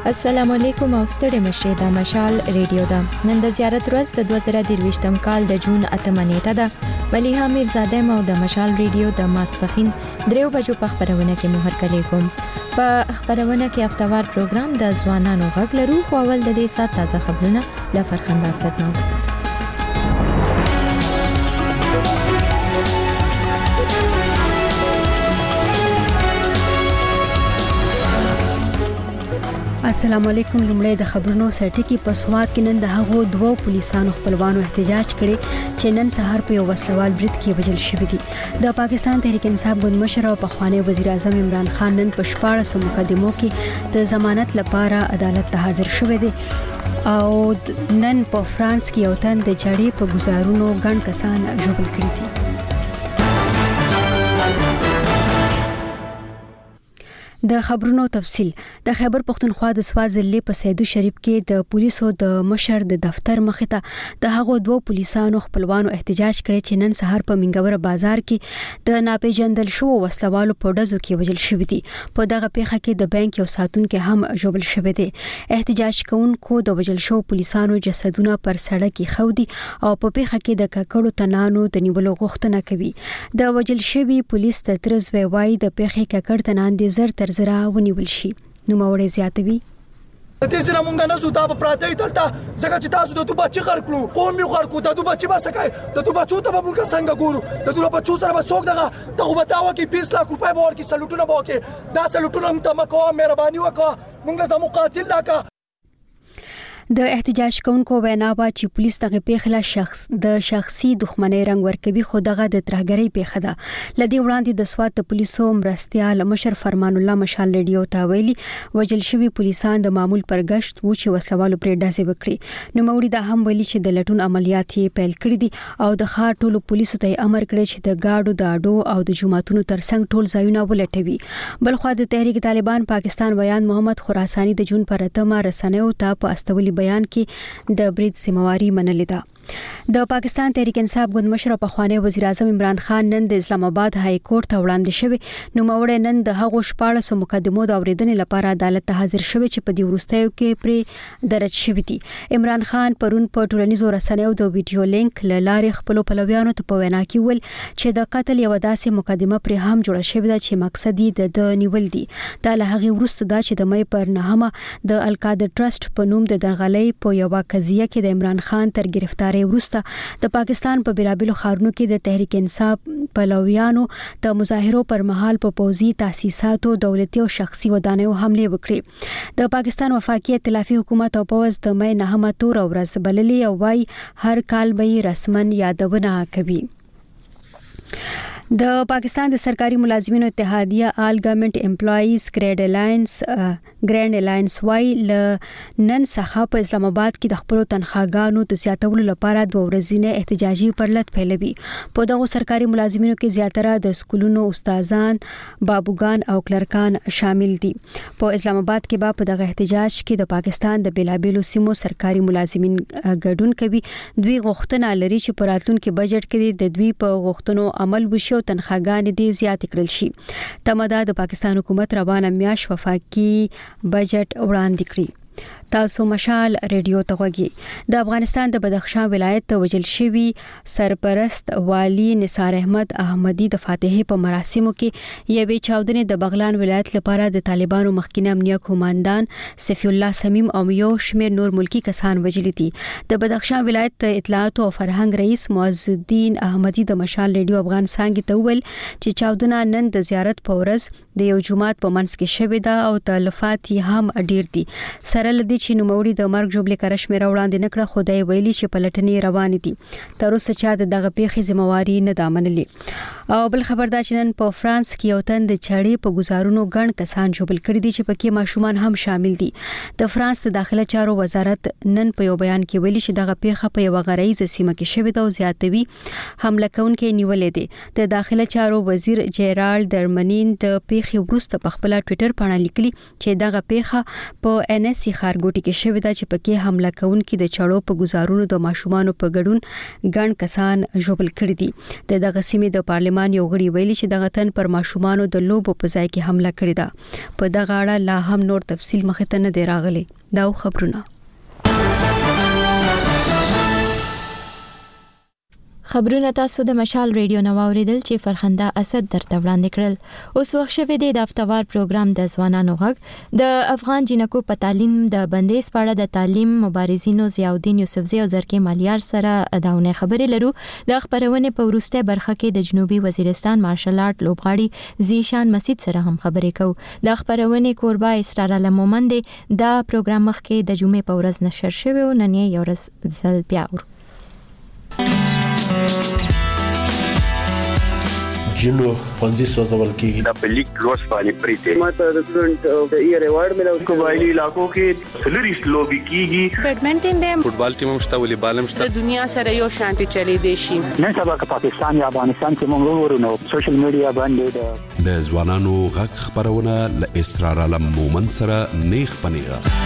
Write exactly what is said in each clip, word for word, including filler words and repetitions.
السلام علیکم او ستړي مشه د مشال ریډیو دا نن د زیارت ورځ د دوه زره درویشتم کال د جون اتمه نیټه ده مليها میرزاده مو د مشال ریډیو د ماسپخین دریو بجو په خبرونه کې مهر کلی کوم په خبرونه کې هفتوار پروګرام د ځوانانو غږ لرو خو اول د دې سات تازه خبرونه د فرخنده ستنو السلام علیکم. لمړی د خبرونو سرټکی په سواد کې نن د هغو دوو پولیسانو خپلوانو احتجاج کړي چې نن سهار په یو وسلوال برید کې وژل شوي دي. د پاکستان تحریک انصاف ګوند مشر او پخوانی وزیر اعظم عمران خان نن په شپاړسو مقدمو کې د ضمانت لپاره عدالت ته حاضر شوی دی او نن په فرانس کې یو تن د جړې په گزارونو ګڼ کسان ژوبل کړي دي. د خبرونو تفصیل. د خیبر پختونخوا د سواد ضلع په سیدو شریف کې د پولیسو د مشر د دفتر مخې ته د هغو دوه پولیسانو خپلوانو احتجاج کړي چې نن سهار په منګوره بازار کې د ناپېژندل شوو وسلوالو په ډزو کې وژل شوي دي. په دغه پیښه کې د بانک یو ساتونکي هم ژوبل شوی دی. احتجاج کوونکو د وژل شوو پولیسانو جسدونه پر سړک ایښودي دي او په پیښه کې د ککړو تنانو د نیولو غوښتنه کوي. د وژل شوي پولیس د ترز وایي د پیښې ککړ تنان دي زر تر زرا ونیول شي. نو موري زیاتوي د دې سره مونږ نه زو دا په پراته دلته ځکه چې تاسو د دوه بچی خرکلو قوم یو خرکو د دوه بچی باسکای د دوه بچو ته مونږ څنګه ګورو د دوه بچو سره به څوک دغه ته وبداوه کې بیس لک روپۍ به ورکړي سلوټونه به وکړي دا سلوټونه هم ته مکوه مهرباني وکړه مونږ زمو قاتل لاکه. د احتجاج کوونکو وینا وا چې پولیس دغه پیښه شخص د شخصي دښمنۍ رنګ ورکوي خو دغه د ترهګرۍ پیښه ده. لدی وړاندې د سواد د پولیسو مرستيال مشر فرمان الله مشال ریډیو ته ویلي وجل شوی پولیسان د معمول پر گشت و چې وسلوالو پر ډزې وکړي. نو موري دا هم ویلي چې د لټون عملیات یې پیل کړی دي او د ښار ټولو پولیسو ته امر کړی چې د گاډو د اډو او د جماعتونو ترڅنګ ټول ځایونه ولټوي. بلخو د تحریک طالبان پاکستان بیان محمد خراسانی د جون پر اتمه رسنیو ته په استولي بیان کې د برید سیمواري منلې ده. د پاکستان تحریک انصاف ګوند مشر او پخوانی وزیر اعظم عمران خان نن د اسلام آباد های کورټ ته وړاندې شوی. نو موري نن د هغو شپاړسو مقدمو د اوریدنې لپاره عدالت ته حاضر شوی چې په دې وروستیو کې پر درج شوی دي. عمران خان پرون په ټولنیزو رسنیو د ویډیو لینک لارې خپل پلویانو ته په وینا کې ول چې د قتل یو داسې مقدمه پر هم جوړه شوې ده چې مقصد یې د نیول دي. دا له هغه وروسته دا چې د مې پر نهمه د القادر ټرست په نوم د درغلۍ په یو قضیه کې د عمران خان تر گرفتار وروسته د پاکستان په بیلابیلو خارونو کې د تحریک انصاف پلویانو د مظاهرو پر مهال په پوزي تاسیساتو دولتي او شخصي ودانیو حمله وکړي. د پاکستان وفاقي ائتلافي حکومت او پوز د مې نهمه تور ورځ بللې او وايي هر کال به رسمن یادونه کوي. د پاکستان د سرکاري ملازمینو اتحادیه آل ګورنمنت امپلایز ګریډ الاینس ګریډ الاینس وايي ل نن څخه په اسلام آباد کې د خپل تنخواګانو د زیاتولو لپاره د ورځینې احتجاجي پرلط پیلوي. په دغه سرکاري ملازمینو کې زیاتره د سکولونو استادان، بابوګان او کلرکان شامل دي. په اسلام آباد کې به په دغه احتجاج کې د پاکستان د بیلابیلو سیمو سرکاري ملازمین ګډون کوي. دوی غوښتنه لري چې په راتلونکي بجټ کې د دوی په غوښتنو عمل وشي او تنخواګانې دې زیات کړل شي. تمدا د پاکستان حکومت روانه میاش وفاقي بجټ وړاندې کړی. تاسو مشال ریډیو ته وګورئ. د افغانستان د بدخشان ولایت ته وجل شوی سرپرست والی نثار احمد احمدی د فاتحه په مراسمو کې یوې چاودنې د بغلان ولایت لپاره د طالبانو مخکینه امنیه قوماندان سفی الله سمیم او یو شمیر نور ملکی کسان وجل دي. د بدخشان ولایت اطلاعات او فرهنګ رئیس معز الدین احمدی د مشال ریډیو افغان څنګه ته ویل چې چاودنه نن د زیارت په ورځ د یو جمعات په منځ کې شوې ده او تلفات هم ډیر دي. سره لدی چې نوموړي د مرګ جوړې کرش مې راوړاندې نکړه خدای ویلي چې پلټنې روان دي. تر اوسه چا دغه پیښې ذمہواری نه دا منلې. او بل خبردار چې نن په فرانس کې یو تن د چړې په گزارونو ګڼ کسان ژوبل کړي دي چې پکې ماشومان هم شامل دي. د فرانس د داخله چارو وزارت نن په یو بیان کې ویلي چې دغه پیښه په یو غرایزه سیمه کې شوې ده او زیاتوي حمله کوونکي نیولې دي. د داخله چارو وزیر جیرال درمنین د پیښې وروسته په خپل ټوئیټر باندې لیکلي چې دغه پیښه په ان اس سی خارګوټي کې شوې ده چې پکې حمله کوونکي د چړو په گزارونو د ماشومان په ګډون ګڼ کسان ژوبل کړي دي. د دغه سیمې د پارلمان یو غړي ویلي چې دغه تن پر ماشومان د لوبو په ځای کې حمله کړې ده. په دغه اړه لا هم نور تفصیل مخ ته نه دی راغلی. دا خبرونه خبرونه تاسو د مشال ریډیو نو اوریدل چې فرخنده اسد درته وړاندې کړل. اوس وخت شوه د هفتوار پروګرام د ځوانانو غږ د افغان جنکو په تعلیم د بندیز په اړه د تعلیم مبارزینو ضیاءالدین یوسفزی او زرکی مالیار سره داونه خبرې لرو. د خبرونه په ورسته برخه کې د جنوبي وزیرستان مارشل آرټ لوبغاړي زیشان مسجد سره هم خبرې کوو. د خبرونه کوربه اسرار علمومند دا پروګرام مخکې د جمعې په ورځ نشر شوی او نن یې یو ورځ ځل بیا ور جنو پنځه سوځول کېږي د پلیک لوس باندې پریته ماته د سټډنټ د ایئر ایوارډ ملو قبایلی علاقو کې سلریس لوبي کیږي. بیډمنټن د فوټبال ټیم مشته ولې بالم شته د دنیا سره یو شانتي چلی دی شي. نن سبا که پاکستان یا افغانستان کې موږ ورونو سوشل میډیا باندې د ځوانانو غږ خبرونه ل اسرار علم مومن سره نیخ پنیغه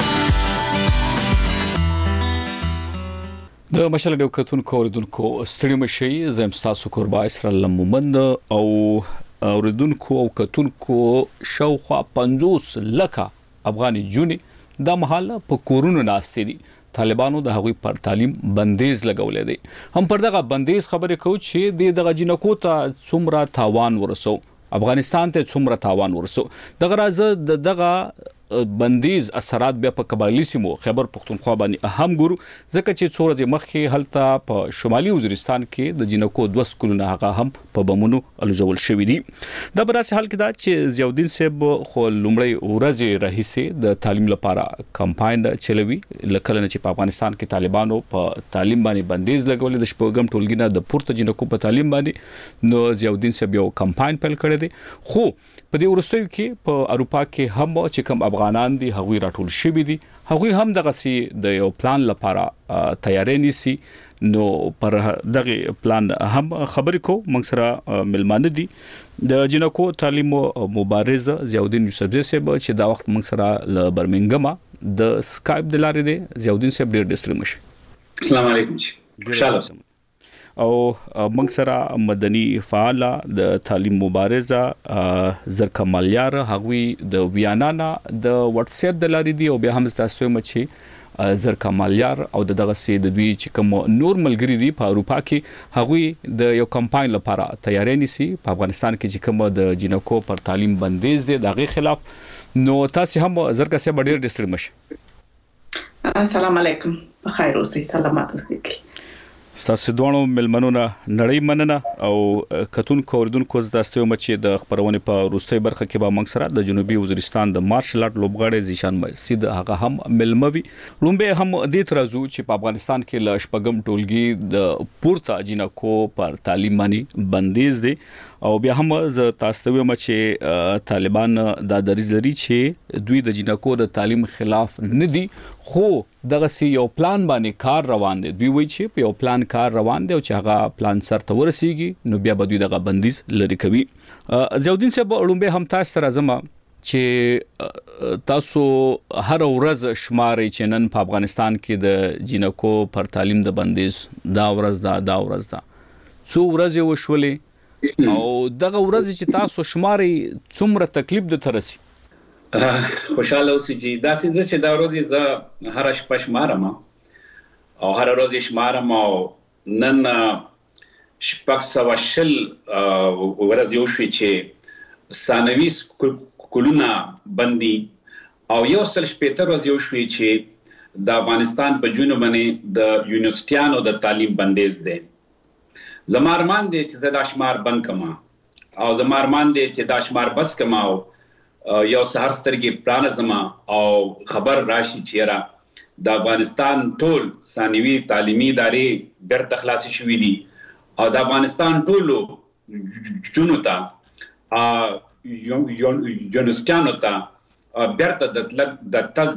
د مشال ډیو کتون کوردونکو ستړي مشي زم تاسو قربا اسرائیل لمومند او اوردونکو او کتونکو شاوخوا پنځوس لکه افغاني جونی د محله په کورونو ناشتي دي. طالبانو د هغوی پر تعلیم بندیز لګولې دي. هم پر دغه بندیز خبرې کوي چې دغه جنکو ته څومره تاوان ورسو، افغانستان ته څومره تاوان ورسو. دغه راز دغه بندیز اثرات بیا په قبایلی سیمو خیبر پختونخوا باندې اهم ګورو، ځکه چې څو ورځې مخکې هلته په شمالي وزیرستان کې د جنکو دوه سکولونه هغه هم په بمونو الوزول شوي دي. دا په داسې حال کې دا چې ضیاءالدین صاحب خو لومړی ورځې راهیسې د تعلیم لپاره کمپاین چلوي، لکه نه چې په افغانستان کې طالبانو په تعلیم باندې بندیز لګولې د شپږم ټولګي نه د پورته جنکو په تعلیم باندې، نو ضیاءالدین صاحب یو کمپاین پیل کړی دی. خو په دې وروستیو کې په اروپا کې هم چې کوم افغانان دي هغوی راټول شوي دي، هغوی هم دغه سي د یو پلان لپاره تیاری نیسي. نو پر دغه پلان هم خبرې کو موږ سره ملمانه دي د جنکو تعلیم مبارز ضیاءالدین یوسفزی صاحب چې دا وخت موږ سره ل برمنګم د سکایپ د لارې دی. ضیاءالدین صاحب ډیر ډستری مشي. السلام علیکم. خوشاله اوسئ. او موږ سره مدني فعال د تعلیم مبارزه زرکه مالیار هغوی د ویانانا د واتس اپ د لارې دی، او بیا هم تاسو مچې زرکه مالیار او دغه سي د دوی چې کوم نور ملګری دي په اروپا کې هغوی د یو کمپاین لپاره تیاری نیسي په افغانستان کې چې کوم د جنکو پر تعلیم بندیز دي دغه خلاف. نو تاسو هم زرکه سه ډیر ډستری مشه. السلام علیکم. بخیر اوسئ، سلامات اوسئ. ستاسو دوه ملمنو نه نړۍ مننه او کتون کوردونکو زداستو مچې د خبرونه په روستۍ برخه کې به موږ سره د جنوبي وزیرستان د مارشل آرټ لوبغاړي زیشان مسجد هغه هم ملموي. لومبه هم د ترازو چې په افغانستان کې ل شپږم ټولګي د پورته جنکو پر تعلیم باندې بندیز دي، او بیا هم ز تاسو ته مچې طالبان د دریز لري چې دوی د جنکو د تعلیم خلاف نه دي، خو دغه سی یو پلان باندې کار روان دي. دوی وایي چې په یو پلان کار روان دی او چې هغه پلان سره ورسیږي نو بیا به دوی دغه بندیز لري کوي. ضیاءالدین صاحب لومبه هم تاسو سره زما چې تاسو هر ورځ شماري چې نن په افغانستان کې د جنکو پر تعلیم د بندیز دا ورځ دا دا ورځ دا څو ورځې وشولې، او دغه ورځ چې تاسو شماري څومره تکلیف د ترسي؟ خوشاله اوسئ چې دا سیده چې دا ورځ زه هر شپه شمارم او هر ورځ شمارم، او نن شپږ سوه شل ورځ یو شوي چې ثانوي سکولونه بندي، او یو سل شپېته ورځ یو شوي چې د افغانستان په جنوب باندې د یونیورسټیانو د تعلیم بندیز دی. زما ارمان دی چې زه دا شمار بند کما، او زما ارمان دی چې دا شمار بس کما او یو سهار سترګې پرانځم او خبر راشي چې را د افغانستان ټول ثانوي تعلیمي ادارې بیرته خلاصې شوي دي، او د افغانستان ټولو جنو ته یونیورسټیانو ته بیرته د تګ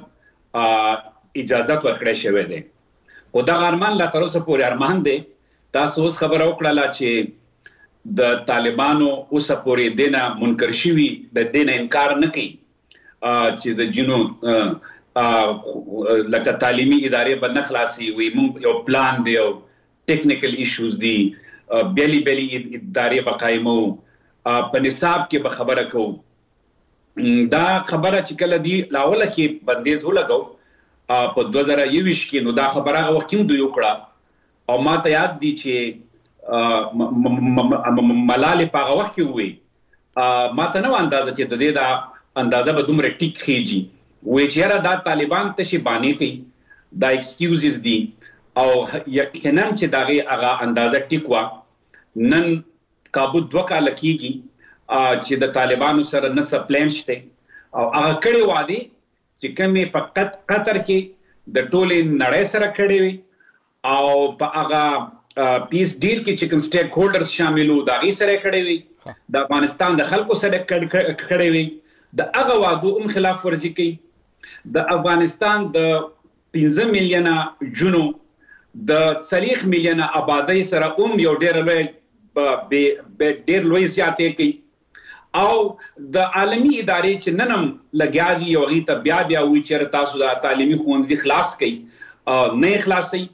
اجازت ورکړی شوی دی. خو دغه ارمان لا تر اوسه پورې ارمان دی. تاسو اوس خبره وکړله چې د طالبانو اوسه پورې دینه منکر شوي، د دینه انکار نه کوي چې د جنو لکه تعلیمي ادارې به نه خلاصي وي، موږ یو پلان دی او ټیکنیکل ایشوز دي، بیلی بیلی ادارې به قایمو، په نصاب کې به خبره کوو. دا خبره چې کله دی لاوله کې بندیز ولګو په دوه زره یوویشت کې، نو دا خبره هغه وخت کې دوی وکړه او ما ته یاد دي چې ملالې په هغه وخت کې ووی ما ته نه و اندازه چې د دې دا اندازه به دومره ټیک خیږي. وی چې یاره دا طالبان تشي بانې کوي، دا ایکسکیوزز دي او یقینا چې د هغې هغه اندازه ټیک وه. نن کابو دوه کاله کېږي چې د طالبانو سره نه څه پلان شته او هغه کړې وعدې چې کومې په قطر کې د ټولې نړۍ سره کړې وي او په هغه پیس ډیل کې چې کوم سټیک هولډرز شامل وو د هغې سره کړې وي، د افغانستان د خلکو سره کړې وي، د هغه وعدو هم خلاف ورزي کوي. د افغانستان د پنځه میلیونه جنو د څلوېښت میلیونه آبادۍ سره هم یو ډېر لوی ډېر لوی زیاتې کوي او د عالمي ادارې چې نن هم لګیا دي یو هغې ته بیا بیا وایي چېرې تاسو د تعلیمي ښوونځي خلاص کوئ، نه یې خلاصوي.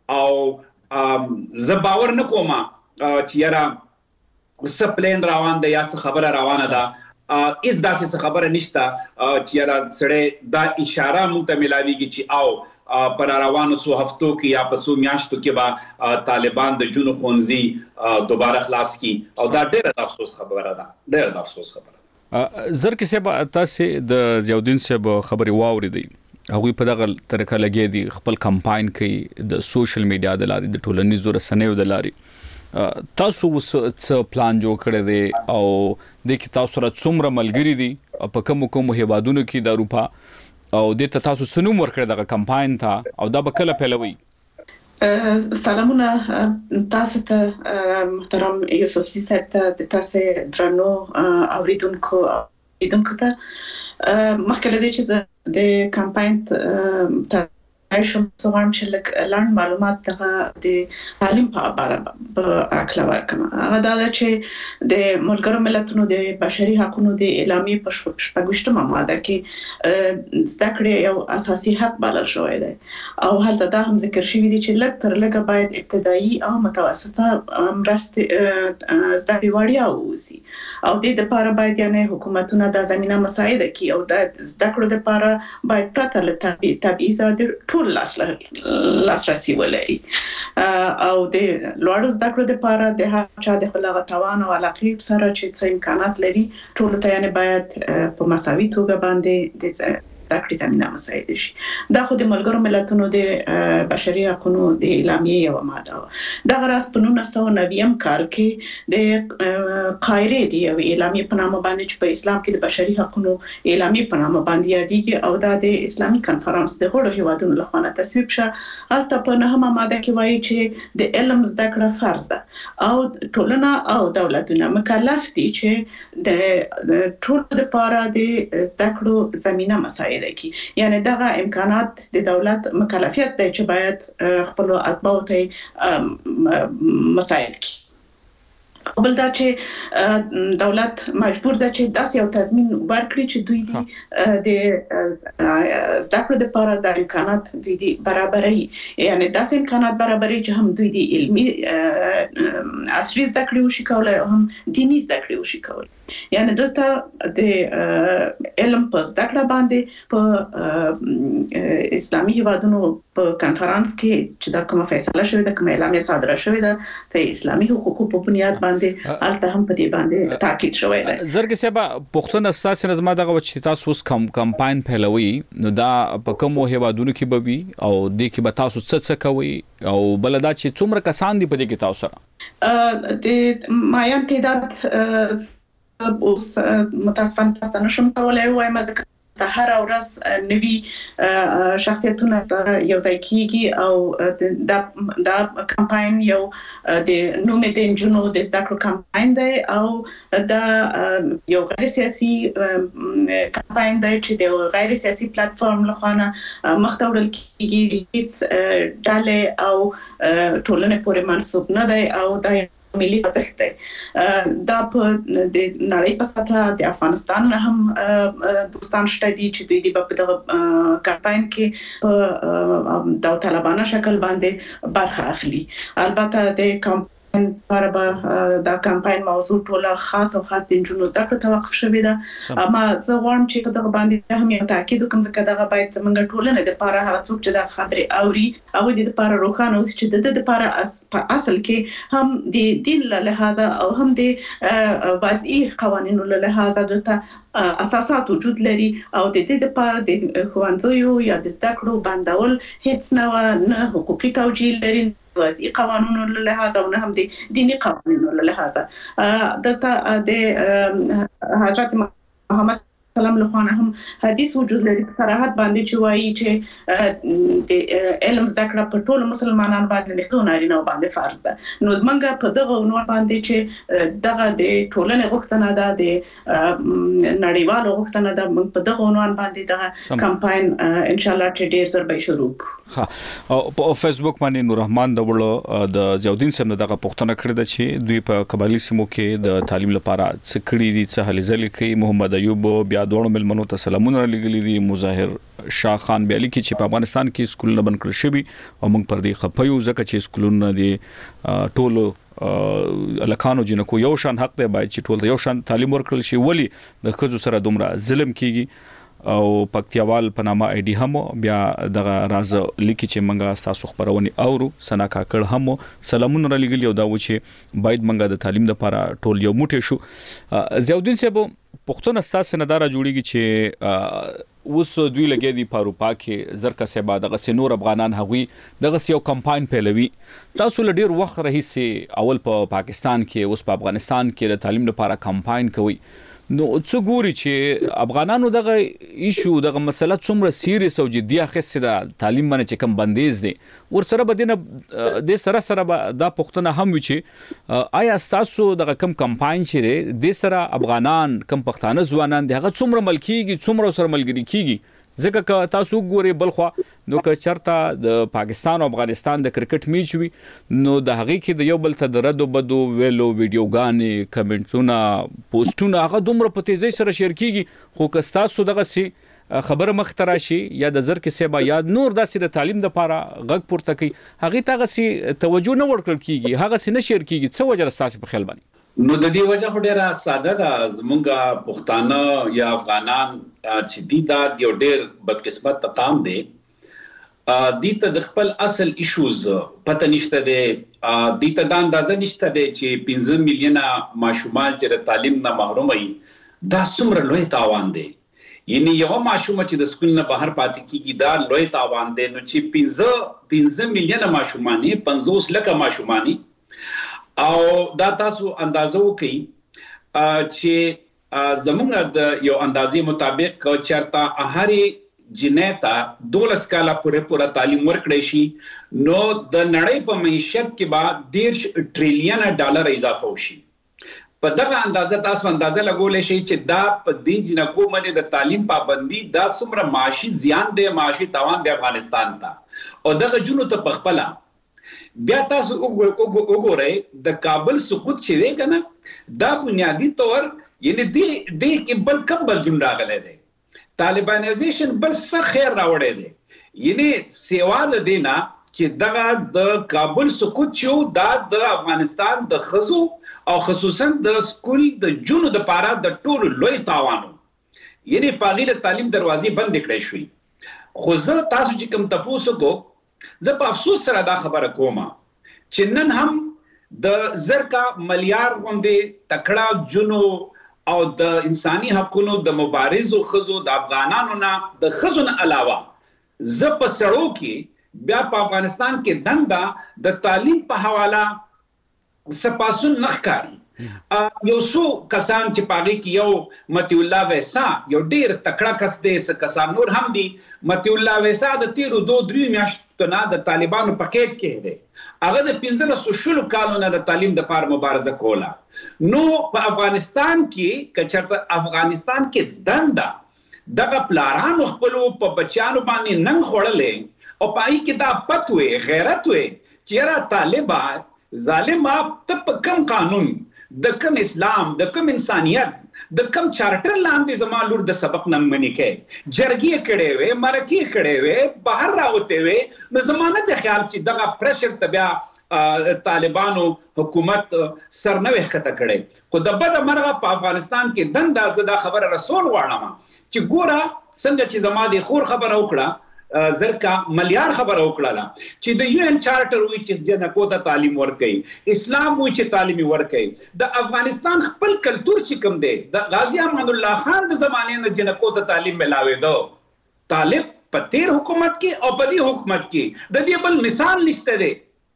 او زه باور نه کوم چې یاره څه پلان روان دی یا څه خبره روانه ده، هیڅ داسې څه خبره نشته چې یاره سړی دا اشاره موږ ته میلاویږي چې او په راروانو څو هفتو کې یا په څو میاشتو کې به طالبان د جنو ښوونځي دوباره خلاص کړي او دا ډېره د افسوس خبره ده، ډېره د افسوس خبره ده. زرکي صاحب تاسې د ضیاءالدین صاحب خبرې واورېدئ، هغوی په دغه طریقه لګیا دي، خپل کمپاین کوي د سوشل میډیا د لارې د ټولنیزو رسنیو د لارې. تاسو څه پلان جوړ کړی دی او د کې تاسو سره څومره ملګري دي په کومو کومو هیوادونو کې د اروپا او د ته تاسو څه نوم ورکړی دغه کمپاین ته او دا به کله پیلوي؟ سلامونه تاسو ته محترم یوسفزي صاحب ته د تاسو درنو اوریدونکو اوریدونکو ته مخکې له دې چې زه د کمپاین ته شم څومره چې لږ لاندې معلومات دغه د تعلیم په اړه په اړه ورکړم. هغه دا ده چې د ملګرو ملتونو د بشري حقوقو د اعلامیې په شپږویشتمه ماده کې زده کړې یو اساسي حق بلل شوی دی او هلته دا هم ذکر شوی دی چې لږ تر لږه باید ابتدایي او متوسطه مرستې زده کړې وړیا واوسي او د دې لپاره باید یعنې حکومتونه دا زمینه مساعده کړي او د زده کړو لپاره باید پرته له تبعیض ټول لاسرسي ولري او د لوړو زده کړو لپاره د هر چا د خپل توان او علاقې سره چې څه امکانات لري ټول ته یعنې باید په مساوي توګه باندې د زده زمینه مساعده شي. دا خو د ملګرو ملتونو د بشري حقوقو د اعلامیې یو ماده و. دغه راز په نولس سوه نوي کال کې د قاهره دی یو اعلامیې په نامه باندې چې په اسلام کې د بشري حقوقو اعلامیې په نامه باندې یادېږي او دا د اسلامي کنفرانس د غړو هیوادونو لخوا تصویب شو. هلته په نهمه ماده کې وایي چې د علم زده کړه فرض ده او ټولنه او دولتونه مکلف دي چې د ټول لپاره د زده کړو زمینه مساعده کی، یعنی دغه امکانات د دولت مکلفیت دی چې باید خپل اتباعو ته مساعد کی. بل دا چې دولت مجبور ده چې داسې یو تضمین ورکړي چې دوی دي د زده کړو لپاره د امکانات دوی دي برابري، یعنی داسې امکانات برابري چې هم دوی دي علمي عصري زده کړې وشي کولای او هم دیني زده کړې وشي کولای. یعنی دلته د علم په زده کړه باندې په اسلامي هیوادونو په کنفرانس کې چې دا کومه فیصله شوې ده، کومه اعلامیه صادره شوې ده ته اسلامي حقوقو په بنیاد باندې الته هم په دې باندې تاکید شوی دی. زرګي صاحب پښتون استاد سره زما دغه چې تاسو اوس کم کمپاین پیلوي نو دا په کومو هیوادونو کې به وي او د کې به تاسو څه څه کوي او بل دا چې څومره کسان دي په دې کې تاسو سره؟ د مایان تعداد اوس متاسفانه تاسو نشم کولای وایم ځکه هر ورځ نوي شخصیتونه یو ځای کیږي او دا دا کمپاین یو د نوم د انجونو د زده کړو کمپاین دی او دا یو غیر سیاسي کمپاین دی چې د غیر سیاسي پلیټفارم لخوا مخته وړل کیږي، هیڅ ډلې او ټولنې پورې منسوب نه دی او دا ملي ارزښت دی. دا په د نړۍ په سطحه د افغانستان هم دوستان شته دي چې دوی د په دغه کمپاین کې په داوطلبانه شکل باندې برخه اخلي. البته د کمپاین لپاره به دا کمپاین موضوع ټوله خاص او خاص د جنونو زده کړو توقف شوې ده. اما زه غواړم چې په دغه باندې هم یو تاکید وکړم ځکه دغه باید زموږ ټولنه د لپاره هغه څوک چې دا خبرې اوري هغه د لپاره روښانه اوسي چې د د لپاره په اصل کې هم د دین له لحاظه او هم د وضعي قوانینو له لحاظه دته اساسات وجود لري او د دې لپاره د ښوونځیو یا د زده کړو بندول هیڅ نه حقوقي توجیه لري وضعي قوانینو له لحاظه او نه هم د دینی قوانینو له لحاظه. دلته د حضرت محمد سلام له خوانه هم حدیث وجود لري په صراحت باندې چې وایي چې د علم زده کړه په ټولو مسلمانانو باندې نه نارینه باندې فرض ده. نو موږ په دغه عنوان باندې چې دغه د ټولنې غوښتنه ده د نړیوالو غوښتنه ده موږ په دغه عنوان باندې دغه کمپاین ان شاء الله چې ډیر زر به شروع ها او په فیسبوک باندې نور رحمان د وړو د زیاودین سم دغه پښتنه کړی د چې دوی په قبایلی سیمو کې د تعلیم لپاره څه کړی دي څه هلي ځلې کوي. محمد ایوب بیا دوړو ملمنو ته سلامونه لګلې دي. مظاهر شاه خان بیالي کې چې په افغانستان کې سکولونه بند کړل شوی او موږ پر دې خپایو ځکه چې سکولونه دي ټولو الکانو جنکو یو شان حق دی باید چې ټول یو شان تعلیم ورکړل شي. ولی د خځو سره دومره ظلم کیږي او پکتیاوال په نامه آی ډي هم بیا دغه راز لیکي چې منګه تاسو خبرونی اورو سنا کاکړ هم سلامونه را لګلی او دا و چې باید منګه د تعلیم لپاره ټول یو موټی شو. زیاودین صاحب پښتون استاد سنداره جوړیږي چې اوس دوی لګي دي په اروپا کې زرکه سبا دغه سينور افغانان هغوی دغه یو کمپاین پیلوي. تاسو له ډیر وخت راهیسې اول په پا پاکستان کې اوس په افغانستان کې د تعلیم لپاره کمپاین کوي. نو څه ګوري چې افغانانو دغه ایشو دغه مسله څومره سیریس او جدي اخیسته ده تعلیم باندې چې کم بندیز دي ور سره بدینه د سره سره دا پښتنه هم وي چې آیا تاسو دغه کم کمپاین چې د سره افغانان کم پښتانه ځوانان دغه څومره ملکیږي څومره سره ملګری کیږي ځکه که تاسو ګوري بلخوا نو که چرته د پاکستان او افغانستان د کرکټ میچ وي نو د هغه کې د یو بل ته د ردو بدو ویلو ویډیوګانې کمنټونه پوسټونه هغه دومره په تیزی سره شیر کیږي خو که تاسو دغه سي خبر مخترا شي یا د زر کې سبا یاد نور داسې د تعلیم د لپاره غږ پورته کوي هغه تاغه سي توجه نه ورکړل کیږي هغه سي نه شیر کیږي څه وجه تاسو په خیال باندې؟ نو د دې وجه خو ډیره ساده ده. زمونږ پښتانه یا افغانان چې دي دا یو ډیر بدقسمت قام دي دي ته د خپل اصل ایشوز پته نشته دي دي ته د اندازه نشته دي چې پنځه میلیونه ماشومان چې تعلیم نه محروم وي دا څومره لوی تاوان دی. یعنی یو ماشوم چې د سکول نه بهر پاتې کیږي دا لوی تاوان دی. نو چې پنځه پنځه میلیونه ماشومان پنځوس لکه ماشومان او دا تاسو اندازه وکړئ چې زمونږ د یو اندازې مطابق چرته هرې جنې ته دولس کاله پورې پوره تعلیم ورکړی شي نو د نړۍ په معیشت کې به دیرش ټریلیونه ډالر اضافه وشي. په دغه اندازه تاسو اندازه لګولی شئ چې دا په دې جنکو باندې د تعلیم پابندي دا څومره معاشي زیان دی معاشي تاوان دی افغانستان ته او دغه جنو ته په خپله بیا تاسو وګورئ د کابل سقوط چې دی کنه دا بنیادی طور یعنی دی دی کې بل کم بدلون راغلی دی. طالبانایزیشن بل څه خیر راوړی دی یعنی سیوا د دینا چې دغه د کابل سقوط چې دا د افغانستان د خزو او خصوصا د سکول د جونو د پاره د ټولو لوی تاوانو یعنی پاغیله تعلیم دروازې بند کړې شوې. خو زه تاسو چې کوم تاسو کو زه په افسوس سره دا خبره کوم چې نن هم د زرکا ملیار غوندې تکړه جنو او د انساني حقوقو د مبارزو خزو د افغانانو نه د خزو نه علاوه زه په سړو کې بیا په افغانستان کې دنده د تعلیم په حواله سپاسون نخکاری. یو څو کسان چې پاږي کې یو متی الله ویسا یو ډیر تکړه کس دی څه کسان نور هم دي. متی الله ویسا د تیرو دو درې میاشتو نه د طالبانو په قید کې دی هغه د پنځلسو شلو کالو نه د تعلیم د لپاره مبارزه کوله. نو په افغانستان کې که چېرته افغانستان کې دنده دغه پلارانو خپلو په بچیانو باندې ننګ خوړلې او په هغې کې دا پت وې غیرت وې چې یاره طالبه ظالما ته په کم قانون د کم اسلام د کم انسانیت د کم چارټر لاندې زما لور د سبق نه منې کې جرګې کړې وې مرکې کړې وې بهر راوته وې نو زمانه ته خیال چې دغه پرشر ته بیا طالبانو حکومت سرنوي خطه کړي خو د بده مرغه په افغانستان کې دنده زدا خبره رسول واړم چې ګوره څنګه چې زما د خور خبره وکړه زرکا مليار خبره وکړه چې د یو ان چارټر وی چې جنکو ته تعلیم ورکړي اسلام وی چې تعلیم ورکړي د افغانستان خپل کلچر چې کوم دی د غازی امان الله خان د زمانه نه جنکو ته تعلیم ملاوي دو طالب په تیر حکومت کې او په دې حکومت کې د دې بل مثال نشته دی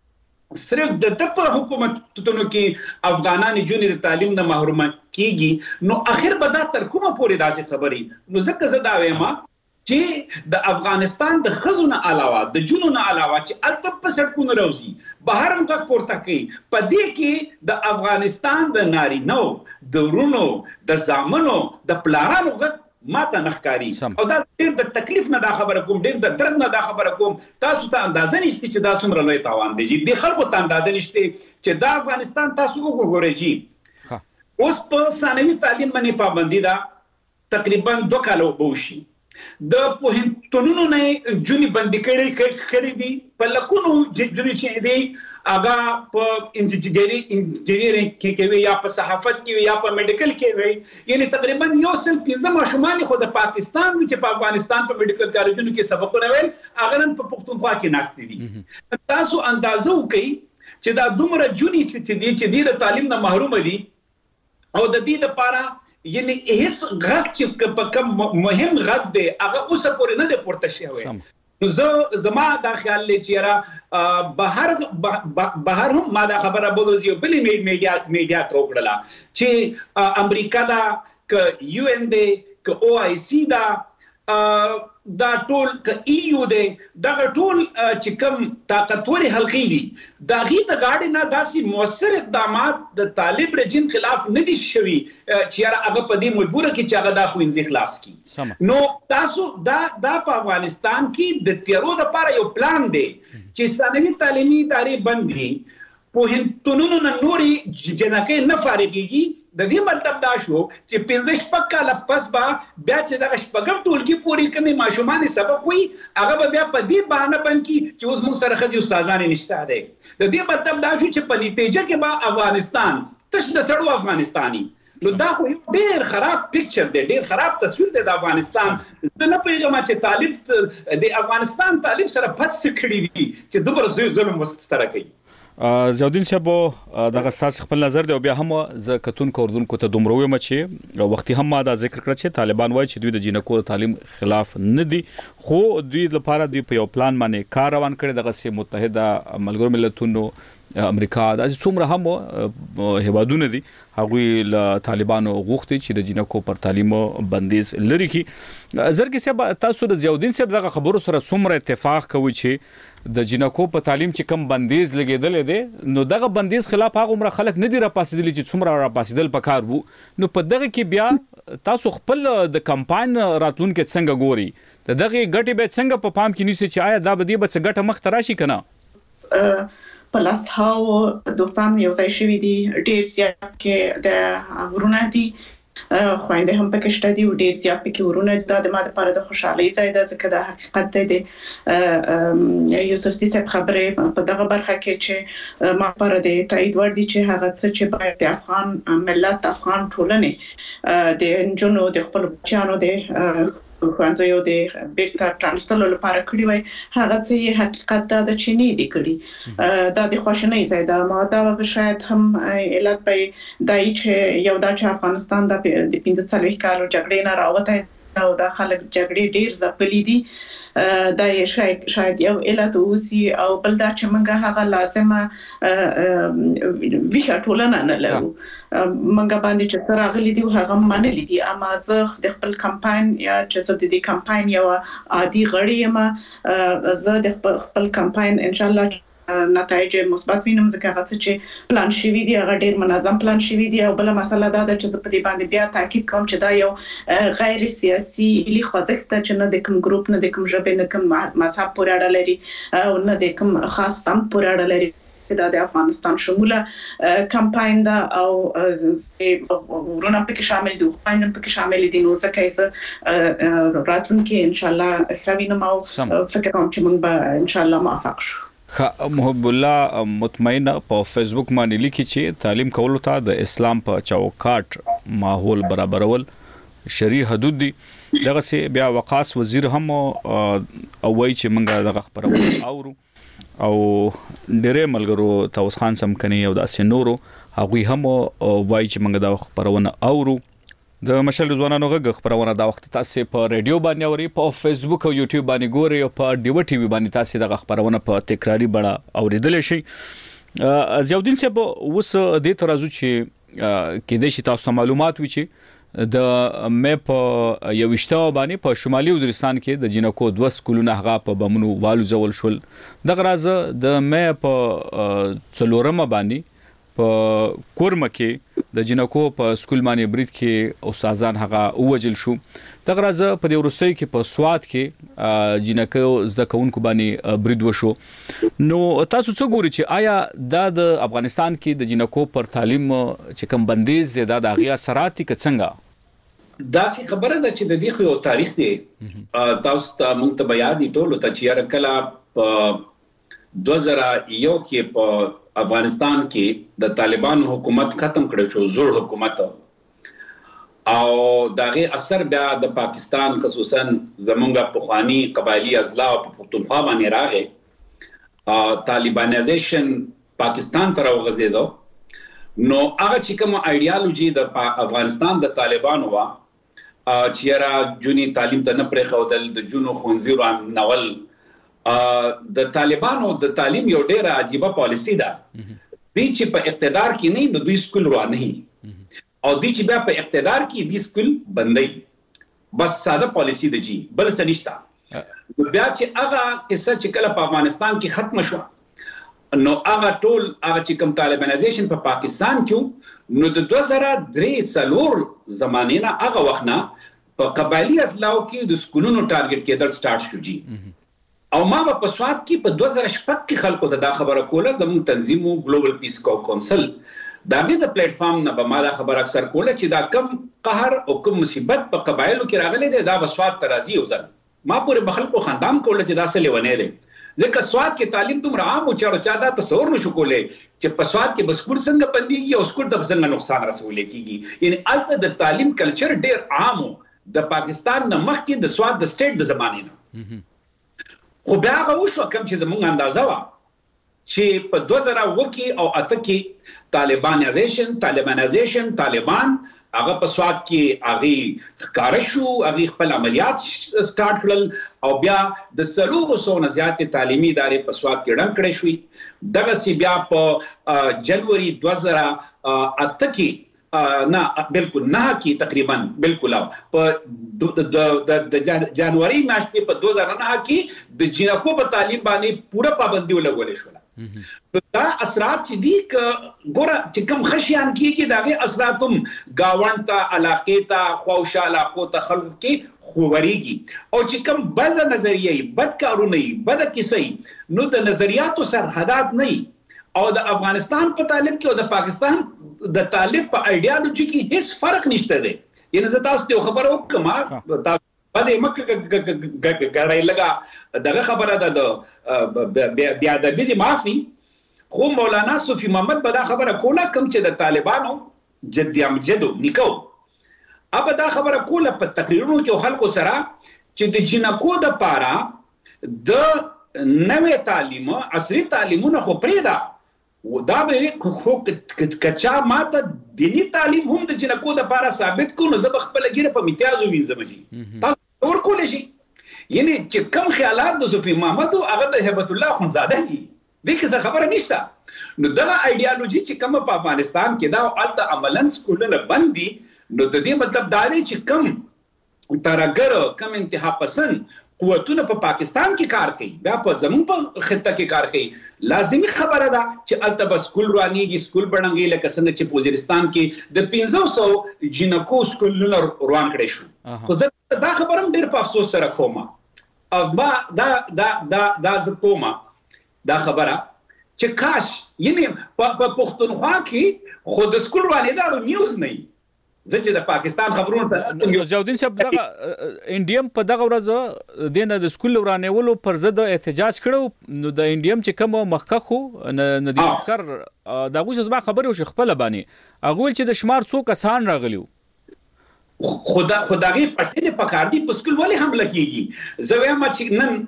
صرف د تپ حکومتونو کې افغانان جونې د تعلیم نه محروم کیږي نو اخر به دا تر کومه پورې داسې خبري نو ځکه زه دا وایم چې د افغانستان د خزونه علاوه د جنونو نه علاوه چې التب په سړکونو راوځي بهر هم تک پورته کوي په دې کې د افغانستان د نارینو د ورونو د زامنو د پلارانو غږ ماته نخکاری او دا ډېر د تکلیف نه دا خبره کوم ډېر د درد نه دا خبره کوم تاسو ته اندازه نشته چې دا څومره لوی تاوان دی د خلکو ته اندازه نشته چې دا افغانستان تاسو وګورئ جی اوس په ثانوي تعلیم باندې پابندي ده تقریبا دوه کالو بوشي د پوهنتونونو نه جونې بندي کړي کړي دي په لکونو جونې چې دي اغا په انجینری انجینری کې کوي یا په صحافت کې یا په میډیکل کې وي یعنی تقریبا یو سل پنځه ماشومان خو د پاکستان چې په افغانستان په میډیکل کالجونو کې سبقونه ویل هغه نن په پښتونخوا کې ناشته دي تاسو اندازو کوي چې دا دومره جونې چې دي چې د تعلیم نه محروم دي او د دې لپاره یعنی هیڅ غږ چې په کوم مهم غږ دی هغه اوس پورې نه دی پورته شوی نو زه زما دا خیال لري چې را بهر بهر هم ما دا خبره بولوزي بل میډیا میډیا توکړه چې امریکا دا ک یو ان دی ک او آی سی دا دا ټول ک ای یو دی دا ټول چې کوم طاقتوري حلقې دي دا غي د غاډي نه داسي موثر اقدامات د طالب رژیم خلاف نه دي شوي چې را هغه په دې مجبوره کې چې هغه د خوينځي خلاص کی نو تاسو دا د افغانستان کې د تیرو د لپاره یو پلان دی چې ثانوي تعلیمي ادارې بندي په هندونو نه نوري جنکه نه فارغيږي د دې مطلب دا شو چې پنځه شپږ کاله پس به بیا چې دغه شپږم ټولګي پورې کومې ماشومان سبق وي هغه به بیا په دې بهانه باندې چې اوس موږ سره ښځې استادان نشته دی د دې مطلب دا شو چې په نتیجه کې به افغانستان تش د سړو افغانستاني نو دا خو ډېر خراب پکچر دی ډېر خراب تصویر دی د افغانستان زه نه پوهېږم چې طالب د افغانستان طالب سره پد څه کړي دي چې دومره ظلم ورسره کوي زیاودین صاحب دغه ساس خپل نظر دی او بیا هم ز کتون کوردونکو ته دومره ویم چې وختي هم ما دا ذکر کړ چې طالبان وایي چې دوی د جنکو تعلیم خلاف نه دي خو دوی لپاره دوی په یو پلان باندې کار روان کړي دغه سي متحده ملګرو ملتونو امریکا د څومره هم هیوادونه دي هغه له طالبانو غوښتي چې د جنکو پر تعلیم بندیز لري کی زرګي صاحب تاسو د زیاودین صاحب دغه خبرو سره څومره اتفاق کوي چې د جنکو په تعلیم چې کم بندیز لګیدل دي نو دغه بندیز خلاف هغه عمر خلک نه دي را پاسیدل چې څومره را پاسیدل پکار وو نو په دغه کې بیا تاسو خپل د کمپاین راتلون کې څنګه ګوري دغه ګټي به څنګه په پام کې نیسي چې آیا دا به دې به څه ګټه مخ تراشي کنه پلاس هاو دوستان یو ځای شوي دي ډېر زیات کې د ورونه دي خويندې هم پکې شته دي ډېر زیات پکې ورونه دي د ما لپاره د خوشحالي ځای ده ځکه د حقیقت دی یوسف سي صاحب خبره په دغه برخه کې چې ما لپاره د تایید ور دي چې هغه څه چې باید د افغان ملت افغان ټولنې د جنونو د خپل بچیانو د خوانځيو د بیرته ترانسفر لپاره کړی وای هغه څه حقیقت دا د چینی دی کړی دا د خوشنۍ زیاده ما دا به شاید هم علت به دای چې یو دا چې افغانستان د پنځه څلوېښت کالو جګړې نه راوته او دا خلک جګړې ډیر ځپلي دي دا شاید شاید یو علت اوسي او بل دا چې موږ هغه لازمه ویښه ټولنه نه لرو منګه باندې چې تر اغلی دی هغه منلې دي اما زه د خپل کمپاین یا چې زه د دې کمپاین یو عادي غړی یم زه د خپل کمپاین ان شاء الله نتایج مثبت وینم ځکه هغه چې پلان شوی دی هغه ډیر منظم پلان شوی دی او بل مسله دا ده چې زه په دې باندې بیا تاکید کوم چې دا یو غیر سیاسي لې خوځښت چې نه د کوم ګروپ نه د کوم ژبه نه کوم مذهب پورې اړه لري او نه د کوم خاص سم پورې اړه لري چې د افغانستان شموله کمپاین دا او ورونه پکې شامل دي، خويندې پکې شامل دي. نو ځکه چې راتلونکي ان شاء الله خوینه مو فکر کوم چې موږ به ان شاء الله موافق شو. خ محب الله مطمئن په فیسبوک باندې لیکي چې تعلیم کولو ته د اسلام په چوکاټ ماحول برابرول شرعي حدود دي. دغه سي بیا وقاص وزیر هم او وای چې موږ دغه خبرونه اورو او ډېر ملګرو توس خان سم کني او د اسنورو هغه هم وای چې موږ دغه خبرونه اورو. د مشل ځوانانو غږ خبرونه دا وخت تاسو په رادیو باندې اوري، په فیسبوک او یوټیوب باندې ګوري او په ډیو ټي وي باندې تاسو دغه خبرونه په تکراری بڼه اوریدل شي. زیاودین صاحب اوس د ترازو چې کې د شي تاسو معلومات وی چې د مې په یوشتو باندې په شمالي وزیرستان کې د جنکو دوه سکولونه هغه په بمونو والو زول شول. د غراز د مې په څلورمه باندې په کورمه کې د جنکو په سکول باندې برید کې استادان هغه اوجل شو. د غراز په د ورستۍ کې په سواد کې جنکو زده کوونکو باندې برید وشو. نو تاسو څه ګوري چې آیا د افغانستان کې د جنکو پر تعلیم چې کم بندیز زیاده د غیا سرات کې څنګه دا سي خبره ده چې د دې خو تاریخ دی. تاسو ته مونږ ته بیا دي ټول ته چې کله په دوه زره یو کې په افغانستان کې د طالبانو حکومت ختم کړو شو، زوړ حکومت، او دغه اثر بیا د پاکستان خصوصا زمونږه پخوانی قبایلی اضلاع په پښتونخوا باندې راغی، طالبانایزیشن پاکستان ته راوغځیدو. نو هغه چې کوم ایډیالوژي د افغانستان د طالبانو وا چې را جونی تعلیم ته نه پرې خودل د جونو خونځي رو نول د طالبانو د تعلیم یو ډیره عجیبه پالیسی ده. دوی چې په اقتدار کې نه نو دوی سکول رو نه او دوی چې بیا په اقتدار کې دوی سکول بندي، بس ساده پالیسی ده جی بل څه نشته. بیا چې هغه قصه چې کله په افغانستان کې ختم شو نو هغه ټول هغه چې کوم طالبانایزیشن په پاکستان کې نو د دوه زره درې څلور زمانه نه هغه وخت نه په قبایلی اضلاعو کې د سکولونو ټارګټ کېدل سٹارټ شو جی. او ما په سواد کې په دوه زره شپږ کې خلکو ته دا خبره کوله، زموږ تنظیم ګلوبل پیس کونسل دا د پلیټ فارم نه به ما دا خبره اکثر کوله چې دا کم قهر او کم مصیبت په قبایلو کې راغلي دی دا به سواد ته راځي. او ځل ما پورې بخلکو خاندان کوله چې دا څه لیونه دی، ځکه سواد کې تعلیم دومره عام او چا چا دا تصور نشو کولای چې په سواد کې بس سکول څنګه بنديږي او سکول ته څنګه نقصان رسول کېږي. یعنی الته د تعلیم کلچر ډیر عام د پاکستان نه مخکې د سواد د سټیټ د زمانه نه. خو بیا هغه وشو کوم چې زموږ اندازه وا چې په دوه زره اوه کې او اته کې طالبانایزیشن طالبانایزیشن طالبان هغه په سواد کې هغه ښکار شو، هغه خپل عملیات سٹارټ کړل او بیا د سلوغو سونه زیاتې تعلیمي ادارې په سواد کې ډنګ کړې شوې. دغه سی بیا په جنوري دوه زره اته کې نه بالکل نه کې تقریبا بالکل په د جنوري میاشتې په دوه زره نه کې د جنکو په تعلیم باندې پوره پابندي ولګولې شو. دا اثرات چې دي ګوره چې کوم خشيان کېږي داغه اثرات هم گاوند ته علاقې ته خوشاله علاقو ته خلکو کې خوريږي. او چې کوم بل نظریه بد کارونه بد کیسې نو د نظریاتو سرحدات نه او د افغانستان په طالب کې او د پاکستان د طالب په ایډیالوژي کې هیڅ فرق نشته دی. یعنی زه تاسو ته خبر وکم تاسو باندې مکه ګړای لگا دغه خبره ده د بیا د بيدي معافي خو مولانا صوفي محمد په دا خبره کوله کوم چې د طالبانو جدي امجدو نکو اب دا خبره کوله په تقریرونو کې خلکو سره چې د جنکو د پاره د نوې تعلیم عصري تعلیمونه خو پریدا دا به خو کچا ماته دینی تعلیم هم د جنکو د پاره ثابت کو نو زب خپل ګیره په امتیازو وینځم جی تاسو ور کولې شي. یعنی چې کم خیالات د صوفي محمد او هغه د هبت الله خنزاده دي دغه څه خبره نشته. نو دغه ایډیالوژي چې کوم په افغانستان کې دا او الته عملاً سکولونه بندي نو د دې مطلب دا دی چې کم ترګر کم انتها پسند قوتونه په پاکستان کې کار کوي بیا په زمون په خطه کې کار کوي. لازمي خبره ده چې الته بس سکول روانيږي سکول بڼنګي لکه څنګه چې وزیرستان کې د پنځه سوه جنکو سکولونه روان کړي شو. خو زه دا خبرم ډېر په افسوس سره کوم او ما دا دا دا دا ز کوم دا خبره چې کاش یعنی په پښتونخوا کې خو د سکول باندې دا نیوز نه زه چې د پاکستان خبرونه ته زاودین صاحب دغه انډیم په دغه ورځ د د سکول ورانولو پر ضد احتجاج کړو نو د انډیم چې کوم مخکخو ندی اسکر دا غوښه زما خبره وش خپل باندې هغه چې د شمار څو کسان راغلیو خدا خدایي پټه په کار دي په سکول ولې حمله کیږي زه وایم چې نن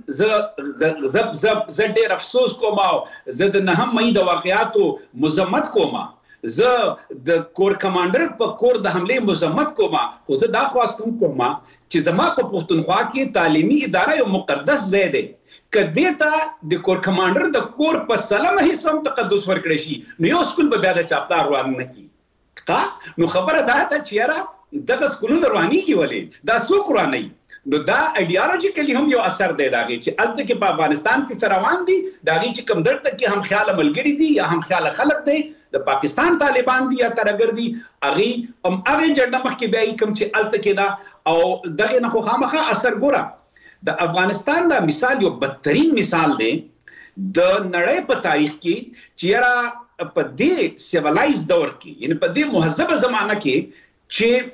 زه زب زب زه ډېر افسوس کوم او زه د نهم مې د واقعاتو مزمت کوم زه د کور کمانډر په کور د حمله مزمت کوم خو زه دا خواستم کوم چې زما په پښتونخوا کې تعلیمي اداره یو مقدس ځای دی کدی ته د کور کمانډر د کور په سلام هیڅ تقدس ورکړي شي نو یو سکول به بیا د چاپلار روان نه کی کا نو خبره ده چې یاره دغه سکولونه رواني کی ولې دا څوک رواني نو دا ایډیالوژیکلی هم یو اثر دی داږي چې الته کې په افغانستان کې روان دي داږي چې کم درته کې هم خیال ملګری دي یا هم خیال خلک دي د پاکستان طالبان دي یا ترګر دي اغي هم اغه جنډه مخ کې بیا کوم چې الته کې دا او دغه نه خو خامخه اثر ګوره د افغانستان دا مثال یو بدترین مثال دی د نړۍ په تاریخ کې چې یاره په دې سیویلایز دور کې یعنی په دې مهذبه زمانہ کې چې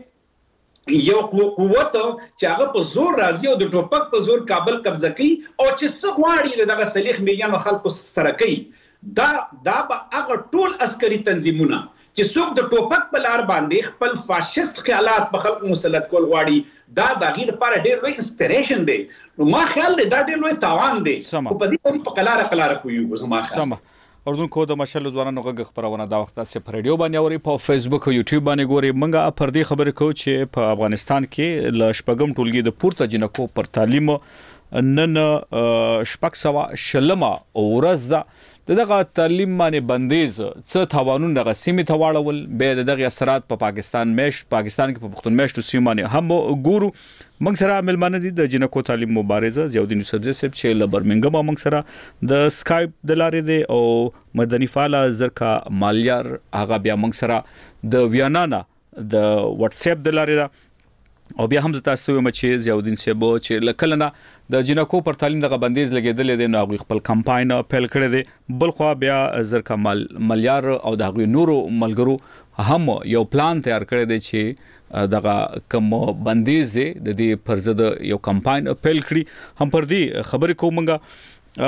یو قوت چې هغه په زور راځي او د ټوپک په زور کابل قبضه کوي او چې څه غواړي دغه صلیخ میلیون خلکو سره کوي دا دا به هغه ټول عسکري تنظیمونه چې څوک د ټوپک په لار باندې خپل فاشیست خیالات په خلکو مسلط کول غواړي دا د غیر لپاره ډېر لوی انسپیریشن دی نو ما خیال دی دا ډېر لوی تاوان دی خو په دې هم په قلاره قلاره کوي زما خیال اردن کو د مشل ځوانانو غږ خبرونه دا وخت سه پر رادیو باندې اوري په فیسبوک او یوټیوب باندې ګوري منګه پر دې خبرې کو چې په افغانستان کې ل شپږم ټولګي د پورته جنکو پر تعلیم نن شپږ سوه شلمه ورځ ده دغه تعلیم باندې بندیز څه تاوانونه دغه سیمې ته واړول به دغه اثرات په پاکستان مېش پاکستان کې په پښتون مېشتو سیمه هم ګورو موږ سره ملمانه دي د جنکو تعلیم مبارزه زیاودین یوسف صاحب چې ل برمنګم موږ سره د سکایپ د لارې دی او مدني فعال زرکا مالیار هغه بیا موږ سره د ویانا د واتس اپ د لارې ده او بیا هم تاسو ته چې زیاودین صاحب چې لکلنه د جنکو پر تعلیم دغه بندیز لګیدل دي نو هغه خپل کمپاین پیل کړی دی بل خو بیا زرکا مالیار او دغه نورو ملګرو هم یو پلان تیار کړی دی چې دغه کوم بندیز دی د دې پر ضد یو کمپاین پیل کړی هم پر دې خبرې کومګه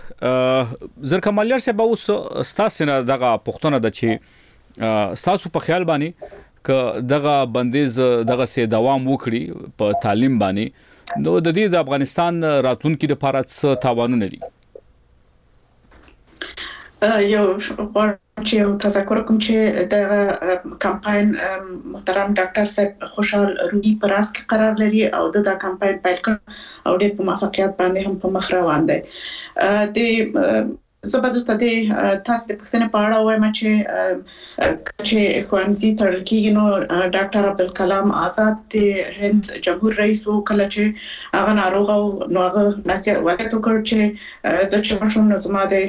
او زرکا مالیار صاحب اوس ستاسو نه دغه پښتون د چې ستاسو په خیال باندې که دغه بندیز دغه سي دوام وکړي په تعلیم باندې نو د دې د افغانستان راتلونکو لپاره څه تاوانونه دي یو چې یو تذکر کوم چې د کمپاین محترم ډاکټر صاحب خوشحال روحي پر اس کې قرار لري او د کمپاین پیل کړ او ډېر په موافقت باندې هم په مخ روان دی د زبردست د تاسو د پښتنې په اړه وایم چې چې خوانزي تړل کېږي نو ډاکټر عبدالکلام آزاد د هند جمهور رئیس وو کله چې هغه ناروغ او نو هغه نصیحت وکړ چې زه چې شوم نو زما د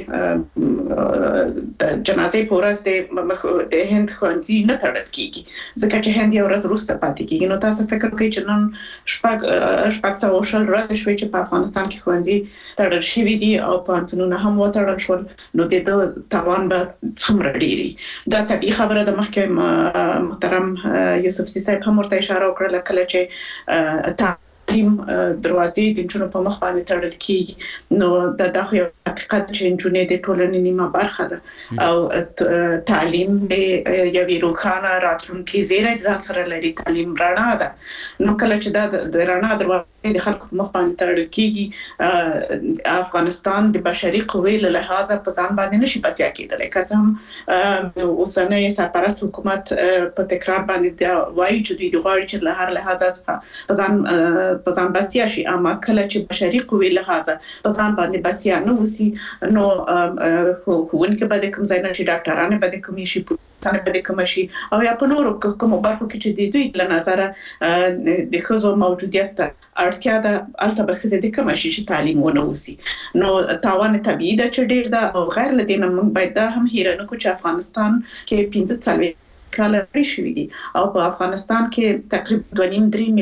جنازې پورز د د هند خوانزي نه تړل کېږي ځکه چې هند یو ورځ وروسته پاتې کېږي نو تاسو فکر کوئ چې نن شپږ شپږ سوه شل ورځې شوې چې په افغانستان کې خوانزي تړل شوي دي او پوهنتونونه هم وتړل نو د تاوان به څومره ډیری دا طبيعي خبره د محکمه محترم یوسف صاحب هم ورته اشاره وکړه کله چې تعلیم دروازې د جنونو په مخ باندې تړل کیږي نو دا د حقیقت چې جنونې د ټولنې نیمه برخه ده او تعلیم د یوې روښانه راتلونکي زیری ځان سره لري تعلیم رڼا ده نو کله چې دا د رڼا دروازې د خلکو په مخ باندې تړل کیږي افغانستان د بشري قوې له لحاظه په ځان باندې نشي بسیا کېدلی که څه هم اوسنی سرپرست حکومت په تکرار باندې دا وایي چې دوی غواړي چې له هر لحاظه په ځان په ځان بسیا شي اما کله چې بشري قوې لحاظه په ځان باندې بسیا نه وسی نو ښوونکي به د کوم ځای نه شي ډاکټرانو به د کوم شي څنګه به د کوم شي او یا په نورو کومو برخو کې چې د دوی له نظره د ښځو موجودیت اړتیا ده البته به ښځې د کوم شي چې تعلیم ونه وسی نو تاوان طبيعي ده چې ډېر ده او غیر له دې نه موږ باید دا هم هیر نه کړو چې افغانستان کې پنځه څلوېښت کال شوي دي او په افغانستان کې تقریبا دوه نیم درې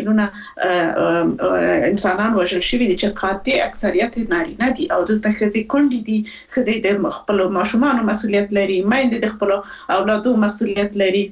میلیونه انسانان وژل شوي دي چې قاطع اکثریت نارینه دي او د تخزي کونډې دي خزي د خپل ماشومان مسؤلیت لري مېندې د خپل اولادو مسؤلیت لري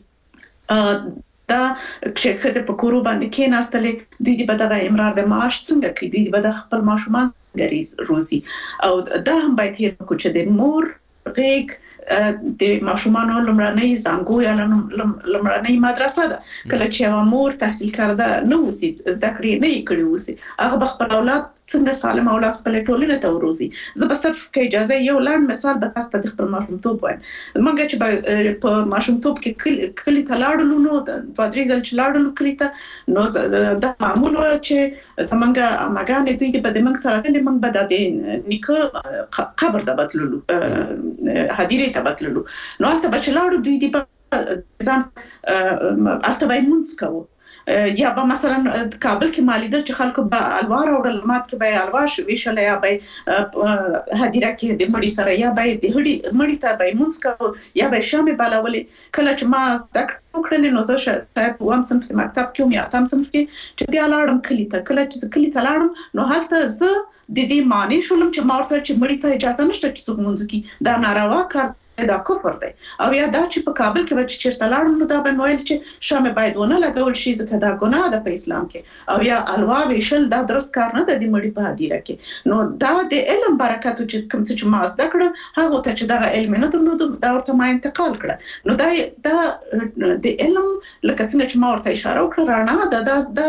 دا چې خزه په کورو باندې کې ناستلې دوی د بدغه امرار د معاش څنګه کوي دوی د خپل ماشومان غریز روزي او دا هم باید هیر کو چې د مور غیګ د ماشومان لمړنۍ زنګو یا لمړنۍ مدرسه ده کله چې مور تحصیل کرده نو وسی زده کړې نه کړې وسی هغه خپل اولاد څنګه سالم اولاد خپل ټولنه ته وروزي زه به صرف کې اجازه یو لاند مثال به تاسو ته خپل ماشومتوب وایم مونږ چې په ماشومتوب کې کلی ته لاړو نو د فادري ځل چې لاړو کلی ته نو دا معمول و چې زمونږ اماګانې دوی په دمنګ سره نه مونږ به د نیکه قبر ته بتللو هدیره ته بتللو نو البته بچلاړو دوی دی په ځان البته وای مونږ کوو یا به مثلا کابل کې مالیده چې خلکو به الوار او علامات کې به الواش ویشل یا به هدیره کې د مړی سره یا به د هډي مړی ته به مونږ کوو یا به شامه بلاولې کله چې ما زده کړل نو زه شاید وام سم په مکتب کې یا تام سم کې چې بیا لاړم کلی ته کله چې کلی ته لاړم نو هلته زه د دې معنی شولم چې مارته چې مړی ته اجازه نشته چې څوک مونږ کی دا ناروا کار دا کفر دی او یا دا چې په کابل کې چې چیرته لاړم نو دا به ویل چې شامه باید ونه لګول شي ځکه دا ګناه ده په اسلام کې او یا الوا ویشل دا درست کار نه ده د مړی په هدیره کې نو دا د علم برکت چې کوم څه ما زده کړ هغه ته چې دا علم نه درلود دا ورته ما انتقال کړ نو دا دا د علم لکه څنګه چې ما ورته اشاره وکړه رانا دا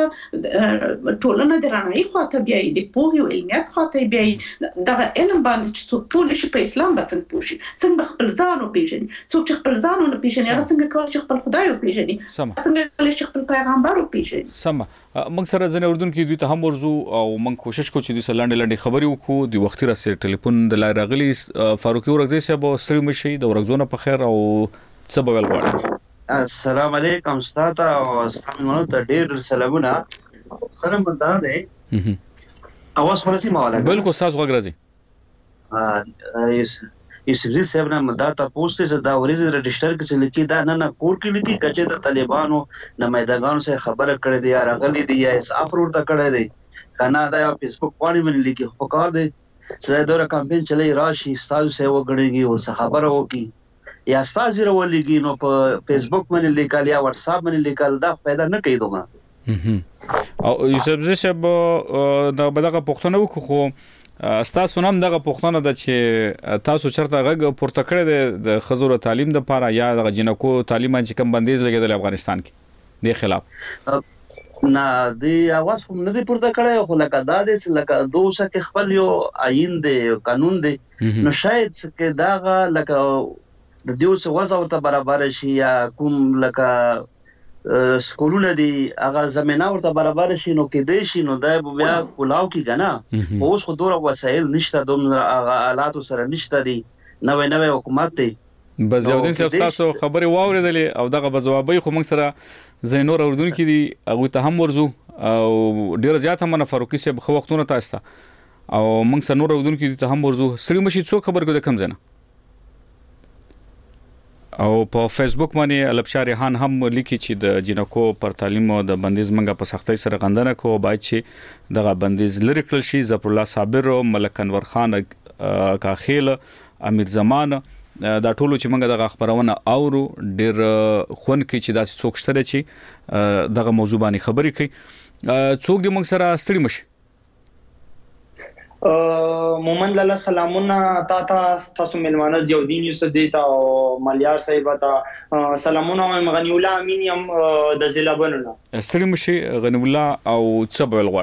دا ټولنه د رانای خواته بیا د پوهې او علمیت خواته بیا دا علم باندې چې ټول شي په اسلام باندې پوښي څنګه خپل ځان او پیژني څوک چې خپل ځان او پیژني هغه څنګه کوي چې خپل خدای او پیژني څنګه کوي چې خپل پیغمبر او پیژني سم موږ سره ځنه اردن کې دوی ته هم ورزو او موږ کوشش کوو چې دوی سره لاندې لاندې خبري وکړو د وختي راسي ټلیفون د لای راغلي فاروقي ورغزي صاحب سړي مشي د ورغزونه په خیر او څه بول غواړي السلام علیکم ستاسو او ستاسو ته ډېر سلامونه سلام مده ده اواز ورسي مواله بالکل تاسو غږ راځي یوسفزي صاحب نه مدا تاسو ته دا ورځ رجستر کې لیکي دا نه نه کور کې لیکي کچې د طالبانو نمائندګانو سره خبره کړې دي یا راغلي دي یا صاف ورته کړې دي کنه دا فیسبوک باندې باندې لیکي خو کار دي چې دا کمپاین چلے راشي تاسو سره وګړيږي او خبره وکي یا تاسو ورولېږي نو په فیسبوک باندې لیکل یا واتس اپ باندې لیکل دا فائدہ نه کوي دوه او یوسفزي صاحب دا بدغه پښتنه وکړو خو تاسو نام دغه پښتنه د چې تاسو چرته غږ پورته کړی د خزور تعلیم د پاره یا د جنکو تعلیم چې کم بندیز لګیدل افغانستان کې د خلاف نه دی اواز هم نه دی پورته کړی خو لکه دا د لکه دوسه کې خپل یو آئین دی قانون دی نو شاید چې داغه لکه د دیوسه وځو ته برابر شي یا کوم لکه سکولونه دي هغه زمينه ورته برابر شي نو کې دی شي نو دا بیا کولاو کې غنا اوس خو دوه وسایل نشته دوه آلات سره نشته دي نوې نوې حکومت دی بزودین صاحب تاسو خبري واوریدلې او دغه بجوابي خو موږ سره زینور اردن کې دي هغه ته هم ورزو او ډیر زیات هم فاروقي صاحب خو وختونه تاسو او موږ سره نور اردن کې ته هم ورزو سړي مشي څو خبر کو د کم زنه او په فیسبوک باندې البشار ریحان هم لیکي چې د جنکو پر تعلیم او د بندیز منګه په سختۍ سره غندنه کوي باید چې دغه بندیز لری کړل شي ظفر الله صابر او ملک انور خان کاخیل امیر زمان دا ټولو چې منګه دغه خبرونه اورو ډیر خون کې چې داسې څوک شته چې دغه موضوع باندې خبرې کوي څوک د موږ سره ستړي مشي مومن لاله سلامونه تا تاسو ملمانه جودین یوسف دی تا مالیار صاحب تا سلامونه غنی الله امین یم د ضلع بنونه ستړي مشي غنی الله او څه بل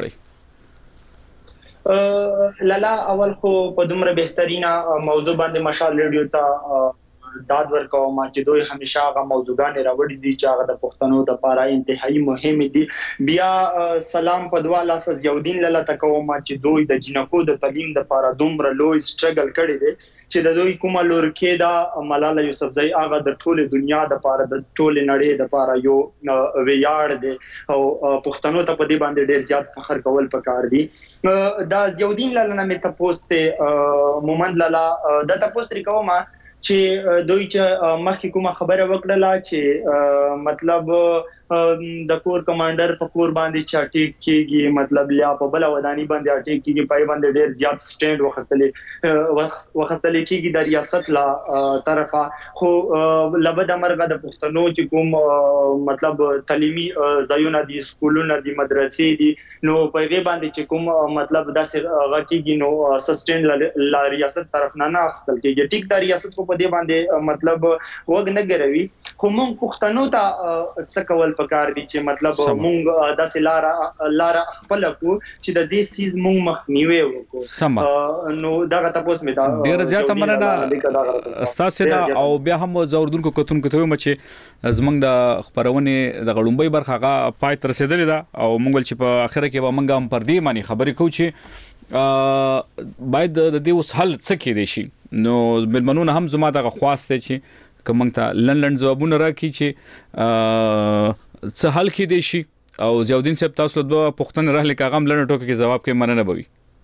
غواړي لاله اول خو په دومره بهترینه موضوع باندې مشال ریډیو تا داد ورکو ما چې دوی همیشه هغه موضوعګان راوړي دي چې هغه د پښتنو د لپاره انتهایی مهم دي بیا سلام په دوا لاس زیودین لاله تکو ما چې دوی د جنکو د تعلیم د لپاره دومره لوی سټرګل کړی دي چې د دوی کومه لور کې دا ملاله یوسفزئی هغه د ټوله دنیا د لپاره د ټوله نړۍ د لپاره یو ویاړ دي او پښتنو ته په دې باندې ډیر زیات فخر کول پکار دي دا زیودین لاله نه مې تاسو ته مومند لاله دا تاسو لري کومه چې دوی چې مخکې کومه خبره وکړه چې مطلب د کور کمانډر په کور باندې چې اټیک کیږي مطلب یا په بل ودانی باندې اټیک کیږي پای باندې ډېر زیات سټینډ وختلې وختلې کیږي د ریاست لا طرفه خو لبد امرغه د پښتنو چې کوم مطلب تعلیمي ځایونه دي سکولونه دي مدرسې دي نو په دې باندې چې کوم مطلب داسې غټيږي نو سسټینډ لا ریاست طرف نه نه اخستل کیږي ټیک د ریاست په دې باندې مطلب وګ نه ګروي خو موږ پښتنو ته سکول پکار دي چې مطلب مونږ داسې لار لار خپل کو چې د دې سیز مونږ مخنیوي وکړو نو دا غته پوس می دا ډیر زیاته مننه استاسه دا او بیا هم زوردونکو کتونکو ته مچ زمنګ د خبرونه د غړومبي برخه غا پای تر رسیدلې دا او مونږ چې په اخره کې به مونږ هم پر دې معنی خبرې کوو چې باید د دې اوس حل څه کې دي شي نو ملمنونه هم زما دغه خواسته چې کومنګ ته لندن جوابونه راکړي چې څه حل کې دي شي او زیاودین صاحب تاسو د پښتون راهله کاغم لنډ ټوکې کې جواب کې مننه بوي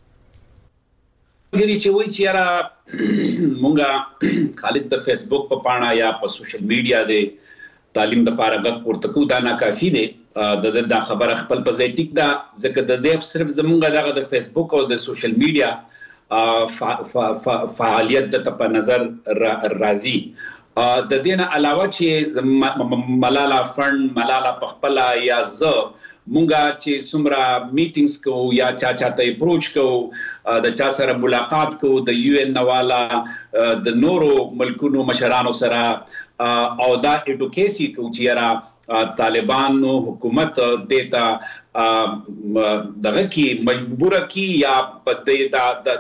ګری چې وای چې یاره مونږه خالص د فیسبوک په پاڼه یا په سوشل میډیا د تعلیم د پاره غږ پورته کو دا ناکافي دي د د خبره خپل په ځای ټیک دا ځکه د دې صرف زمونږه دغه د فیسبوک او د سوشل میډیا فعالیت د په نظر راځي د دې نه علاوه چې ملالا فند ملالا پخپلا یا ز مونږه چې سمرا میټینګز کو یا چا چاته اپروچ کو د چا سره ملاقات کو د یو ان نوالا د نورو ملکونو مشرانو سره او دا اډوکیسي کو چې را طالبانو حکومت دیتا دغه کی مجبور کی یا دیتا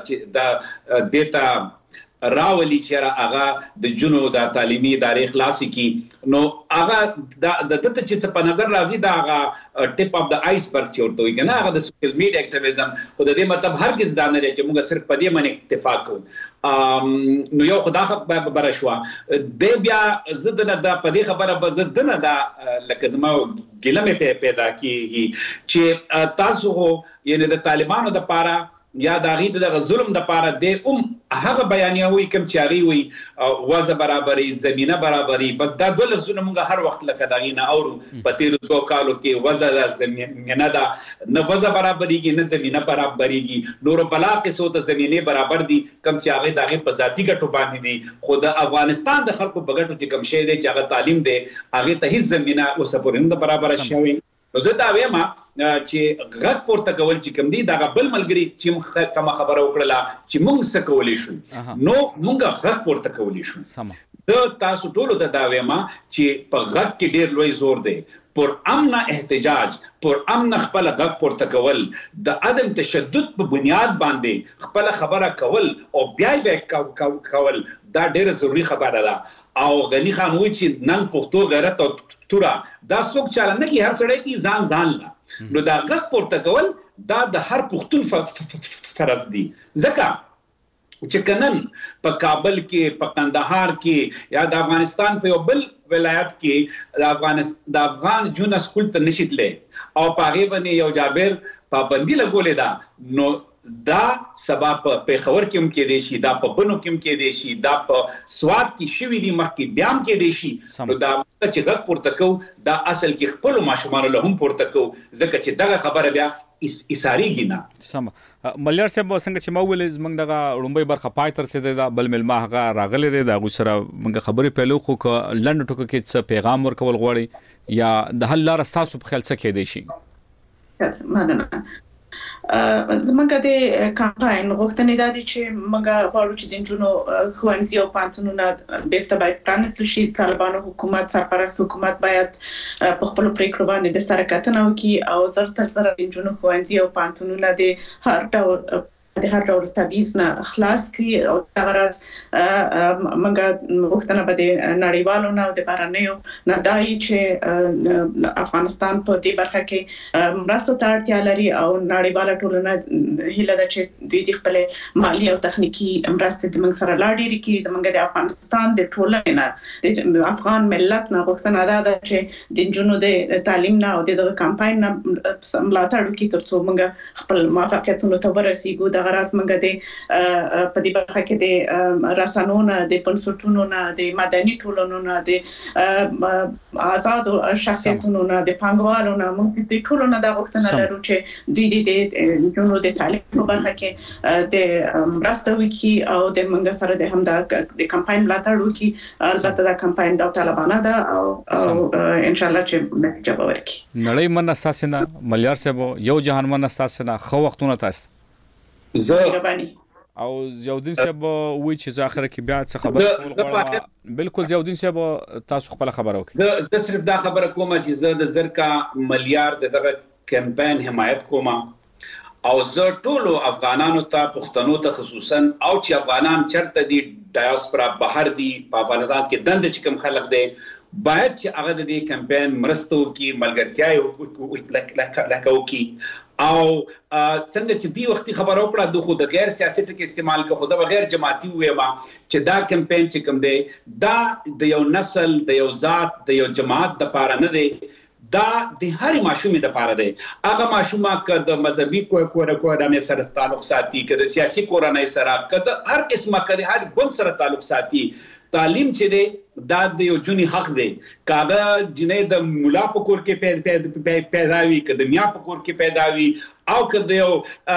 د دیتا راولي چې هغه د جنو د تعلیمي ادارې خلاصي کی نو هغه د دته چې په نظر راځي دا هغه ټیپ اف د آیس برګ چورته وي کنه هغه د سوشل میډیا اکټیویزم خو د دې مطلب هرگز دا نه لري چې موږ صرف په دې باندې اتفاق کوو نو یو خدای خبر برشوا د بیا زدنه د په دې خبره به زدنه دا لکه زما ګلمه پیدا کیږي چې تاسو یعنی د طالبانو د پاره یا د غید د ظلم د پاره د ام هغه بیانیوي کوم چې هغه وي وازه برابرۍ زمينه برابرۍ بس دا د لفظونه موږ هر وخت لکه دا غینه اورو په تیر دوه کالو کې وازه د زمينه دا نه وازه برابرېږي نه زمينه برابرېږي نور بلاقه سو د زمينه برابر دي کوم چې هغه دغه په ذاتی ګټو باندې دي خو د افغانستان د خلکو په ګټو چې کوم شی دی چې هغه تعلیم دی هغه ته هیڅ زمينه اوسه پرنده برابر شوی نو زه دا وایم چې غږ پورته کول چې کوم دی دا بل ملګری چې کوم خبره وکړه چې موږ څه کولای شو نو موږ غږ پورته کولای شو د تاسو ټولو ته دا وایم چې په غږ کې ډیر لوی زور دی پر امن احتجاج پر امن خپل غږ پورته کول د عدم تشدد په بنیاد باندې خپل خبره کول او بیا بیا کول دا ډیره ضروری خبره ده او غنی خان وی چې نن پښتو غیرت او تورا دا څوک چاله نه کی هر سړی کی ځان ځان لا نو دا غږ پورته کول دا د هر پښتون فرض دی ځکه چې کنن په کابل کې په قندهار کې یا د افغانستان په یو بل ولایت کې د افغانستان د افغان جون سکول ته نشیتلې او پاغه باندې یو جابر پابندي لګولې دا نو دا سبا په پیښور کې هم کې دي شي دا په بنو کې هم کې دي شي دا په سواد کې شوی دي مخکې بیان کې دي شي نو دا چې غږ پورته کو دا اصل کې خپل ماشومان له هم پورته کو ځکه چې دغه خبره بیا اساریږي نه سم مليار صاحب څنګه چې ما ولې زمنګ دغه وړومبي برخه پای تر سي دا بل ملما هغه راغله دي دا غوسره موږ خبرې پیلو خو لند ټکو کې څه پیغام ورکول غواړي یا د حل لار تاسو په خیال څه کې دي شي مننه زمونږ د کمپاین غوښتنې دا دي چې موږ غواړو چې د جنونو خوانځي او پانتونونه بیرته باید پرانستل شي طالبانو حکومت سرپرست حکومت باید په خپل پریکړو باندې د سره کتنه وکړي او زر تر زر د جنونو خوانځي او پانتونونه د هر ډول د هر ډول تبعیض نه خلاص کړي او دا راز موږ وختونه به د نړیوالو نه او د بهرنیو نه دای چې افغانستان په دې برخه کې مرستو ته اړتیا لري او نړیواله ټولنه هیله ده چې دوی د خپل مالی او تخنیکی مرستې د موږ سره لا ډېرې کړي زموږ د افغانستان د ټولنې نه د افغان ملت نه وختونه دا ده چې د جنونو د تعلیم نه او د کمپاین نه ملاتړ وکړي ترڅو موږ خپل موافقتونو ته ورسیږو د د غراس منګه د په دې برخه کې د رسنونو د پنځټونو نه د مدني ټولنو نه د آزاد شخصیتونو نه د پنګوالو نه موږ د ټولو نه د غوښتنه لرو چې دوی د جنونو د تعلیم په برخه کې د راستوي کې او د منګه سره د هم د کمپاین ملاتړ وکي. البته دا کمپاین د طالبانو ده او ان شاء الله چې نتیجه ورکړي. نړۍ من اساسنه مليار صاحب یو جهان من اساسنه خو وختونه تاسو زه او زیاودین صاحب وی چې ځاخره کې بیا څه خبره بالکل زیاودین صاحب تاسو خپل خبره وکړه. زه زه صرف دا خبره کوم چې زه د زرکا مليار دغه کمپاین حمایت کوم او زه ټولو افغانانو ته پښتنو ته خصوصا او چې افغانان چرته دي ډایاسپورا بهر دي په افغانستان کې دند چې کوم خلک دي باید چې هغه د دې کمپاین مرستو کې ملګرتیا لکه وکي او څنګه چې دی وختي خبر او کړه د خو د غیر سیاسي ټکو استعمال کوي خو د غیر جماعتي وې ما چې دا کمپاین چې کوم دی دا د یو نسل د یو ذات د یو جماعت د پاره نه دی دا د هر ماشومې د پاره دی. هغه ماشومه که د مذهبي کور کورانه سره تعلق ساتي که د سیاسي کورانه سره که د هر قسمه که د هر ګوند سره تعلق ساتي تعلیم چې دی دا د یو جونی حق دی. کاغه جنې د مولا په کور کې پیدا وي که د میا په کور کې پیدا وي او که د یو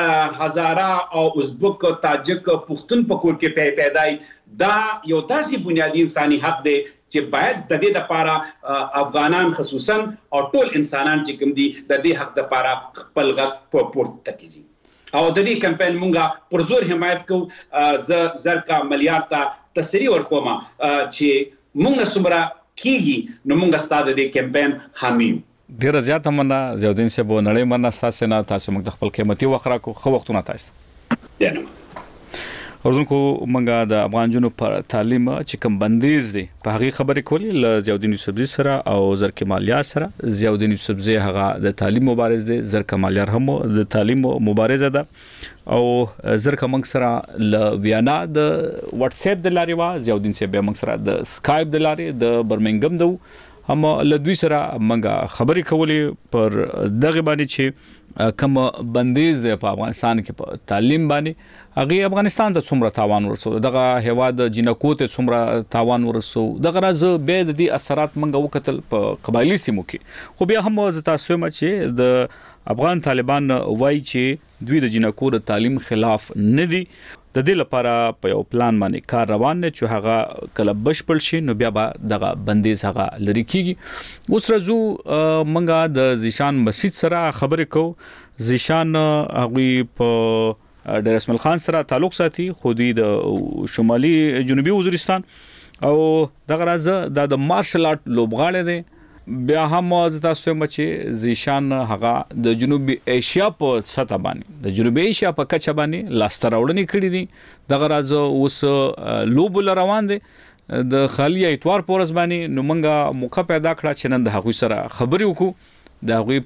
هزاره او ازبک تاجک پښتون په کور کې پیدا وي دا یو داسې بنیادی انساني حق دی چې باید د دې لپاره افغانان خصوصا او ټول انسانان چې کوم دي د دې حق لپاره خپل غږ په پورته کړي او د دې کمپاین مونږه پر زور حمایت کوو. ز زرکا مليار ته تسری ورکوم چې مونږه سمرا کیږي نو مونږه ستاسو د دې کمپاین حامی. ډیر زیات مننه زیاودین صاحب نړۍ مننه تاسو نه تاسو موږ د خپل قیمتي وخت راکو خو وختونه تاسو دنه اوردونکو منګه د افغان جنو پر تعلیم چې کم بندیز دي په هغه خبرې کولې ل زیاودین یوسفزي سره او زرکه مالیار سره. زیاودین یوسفزي هغه د تعلیم مبارز دي زرکه مالیار هم د تعلیم مبارزه ده او زرکه منګ سره ل ویانا د واتس اپ د لاري وا زیاودین سره به منګ سره د سکایپ د لاري د برمنګم دو هم ل دوی سره منګه خبرې کولې پر دغه باندې چې کوم بندیز په افغانستان کې په تعلیم باندې هغه افغانستان ته څومره تاوان ورسو دغه هواد جنکو ته څومره تاوان ورسو دغه راز به د دې اثرات منګه وکتل په قبایلی سیمو کې. خو بیا هم ز تاسو هم چې د افغان طالبان وایي چې دوی د جنکو د تعلیم خلاف نه دي د دې لپاره په یو پلان باندې کار روان دی چې هغه کله بشپړ شي نو بیا به دغه بندیز هغه لري کیږي. اوس راځو منګه د زیشان مسجد سره خبرې کو. زیشان هغه په ډیر اسماعیل خان سره تعلق ساتي خو د شمالي جنوبي وزیرستان او دغه راز د مارشل آرټ لوبغاړي دی. بیا هم تاسو هم چې زیشان هغه د جنوبي ایشیا په سطح باندې د جنوبي ایشیا په کچه باندې لاستراوړنې کړې دي دغه راز اوس لوب روان دي د خالی اتوار پورز باندې نو منګه موقع پیدا کړه چې نن د هغوی سره خبرې وکړو د هغوی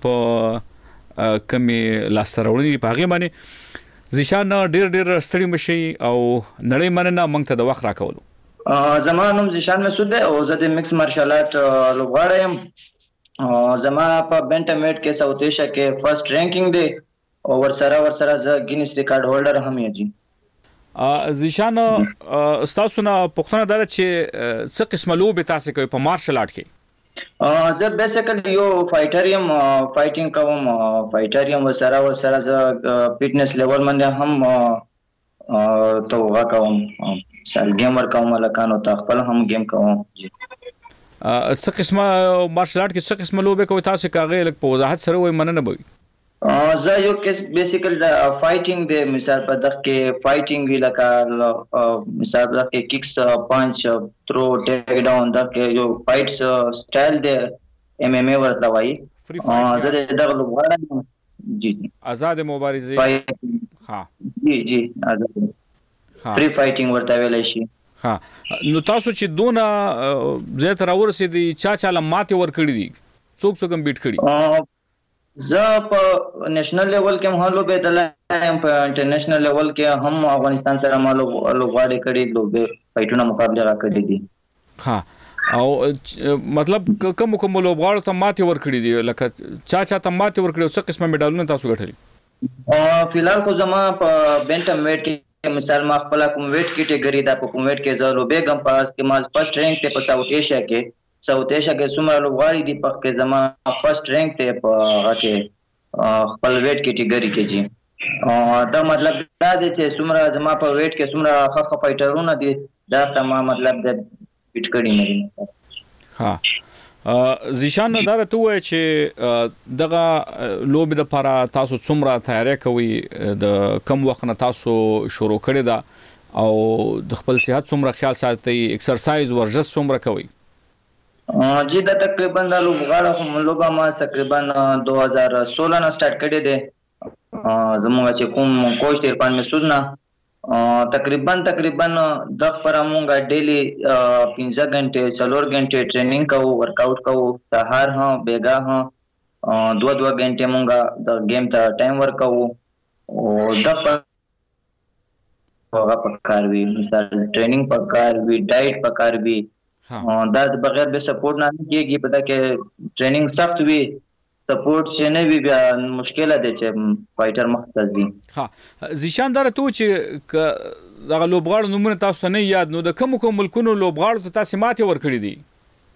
په کمی لاستراوړنې په هغه باندې. زیشان ډیر ډیر ستړي مشي او نړۍ مننه موږ ته د وخت راکولو. زما نوم زیشان مسعود دی او زه د میکس مارشل آرټ لوبغاړی یم. زما په بنټم ویټ کې ساوث ایشیا کې فرست رینکینګ دی او ورسره ورسره زه ګینیس ریکارډ هولډر هم یم. زیشان تاسو نه پوښتنه ده چې څه قسمه لوبې تاسو کوي په مارشل آرټ کې؟ زه بیسیکلی یو فایټر یم فایټینګ کوم فایټر یم ورسره ورسره زه فټنس لیول باندې هم توغه کوم سال گیم ور کوم لکانو ته خپل هم گیم کوم. څه قسمه مارشل آرټ کې څه قسمه لوبې کوي تاسو کاغه لک په وضاحت سره وای مننه بوي؟ زه یو کس بیسیکل فایټینګ دی مثال په دغه کې فایټینګ وی لکه مثال په دغه کې کیکس پنچ ترو ټیک ډاون دا کې یو فایټس سټایل دی ایم ایم ای ورته وایي. زه دغه لوبغاړی جی آزاد مبارزه ها جی جی آزاد فری فایټینګ ورته ویل شي. ها نو تاسو چې دونه زه تر ورسېدي چا چا لماته ور کړی دي څوک څوک بیٹ کړی؟ زه په نېشنل لیول کې هم لوبې دلم په انټرنیشنل لیول کې هم افغانستان سره مالو لوبغاړي کړي لوبې فایټونه مقابله را کړې دي. ها او مطلب کوم کوم لوبغاړو ته ماته ور کړی دي لکه چا چا ته ماته ور کړی څه قسمه میډالونه تاسو ګټلي؟ فلحال خو زما په بنټم ویټ کې مثال ما خپل کوم ویټ کیټګری دا په کوم ویټ کې زه لوبېږم په کې ما فرست رینک ته په ساوث ایشیا کې ساوث ایشیا کې څومره لوبغاړي دي په کې زما فرست رینک ته په هغه کې خپل ویټ کیټګری کې جی دا مطلب دا دی چې څومره زما په ویټ کې څومره ښه فایټرونه دي دا ته ما مطلب د فټ کړی نه دي. ها زیشان دا ته وای چې دغه لوب د لپاره تاسو څومره تیاری کوي د کم وخت نه تاسو شروع کړی دا او د خپل صحت څومره خیال ساتي ایکسرسایز ورزش څومره کوي؟ جی دا تقریبا د لوبغاړو هم لوبه ما تقریبا دو هزار سولہ نه سٹارټ کړی دی زموږ چې کوم کوچ دی پان مسعود نه تقریبا تقریبا د پر مونږه ډیلی پنځه غنټه څلور غنټه ټریننګ کوو ورک آؤٹ کوو سهار ها بیګا ها دو دو غنټه مونږه د گیم ته ټایم ورک کوو او د پر هغه پکار وی مثال ټریننګ پکار وی ډایټ پکار وی دا بغیر به سپورټ نه کیږي پته کې ټریننګ سخت وی سپورټ چې نه وی بیا مشکله ده چې فایټر مخ ځي. ها زیشان دار ته چې دا لوبغاړو نمونه تاسو نه یاد نو د کوم کوم ملکونو لوبغاړو ته تاسو ماته ور کړی دي؟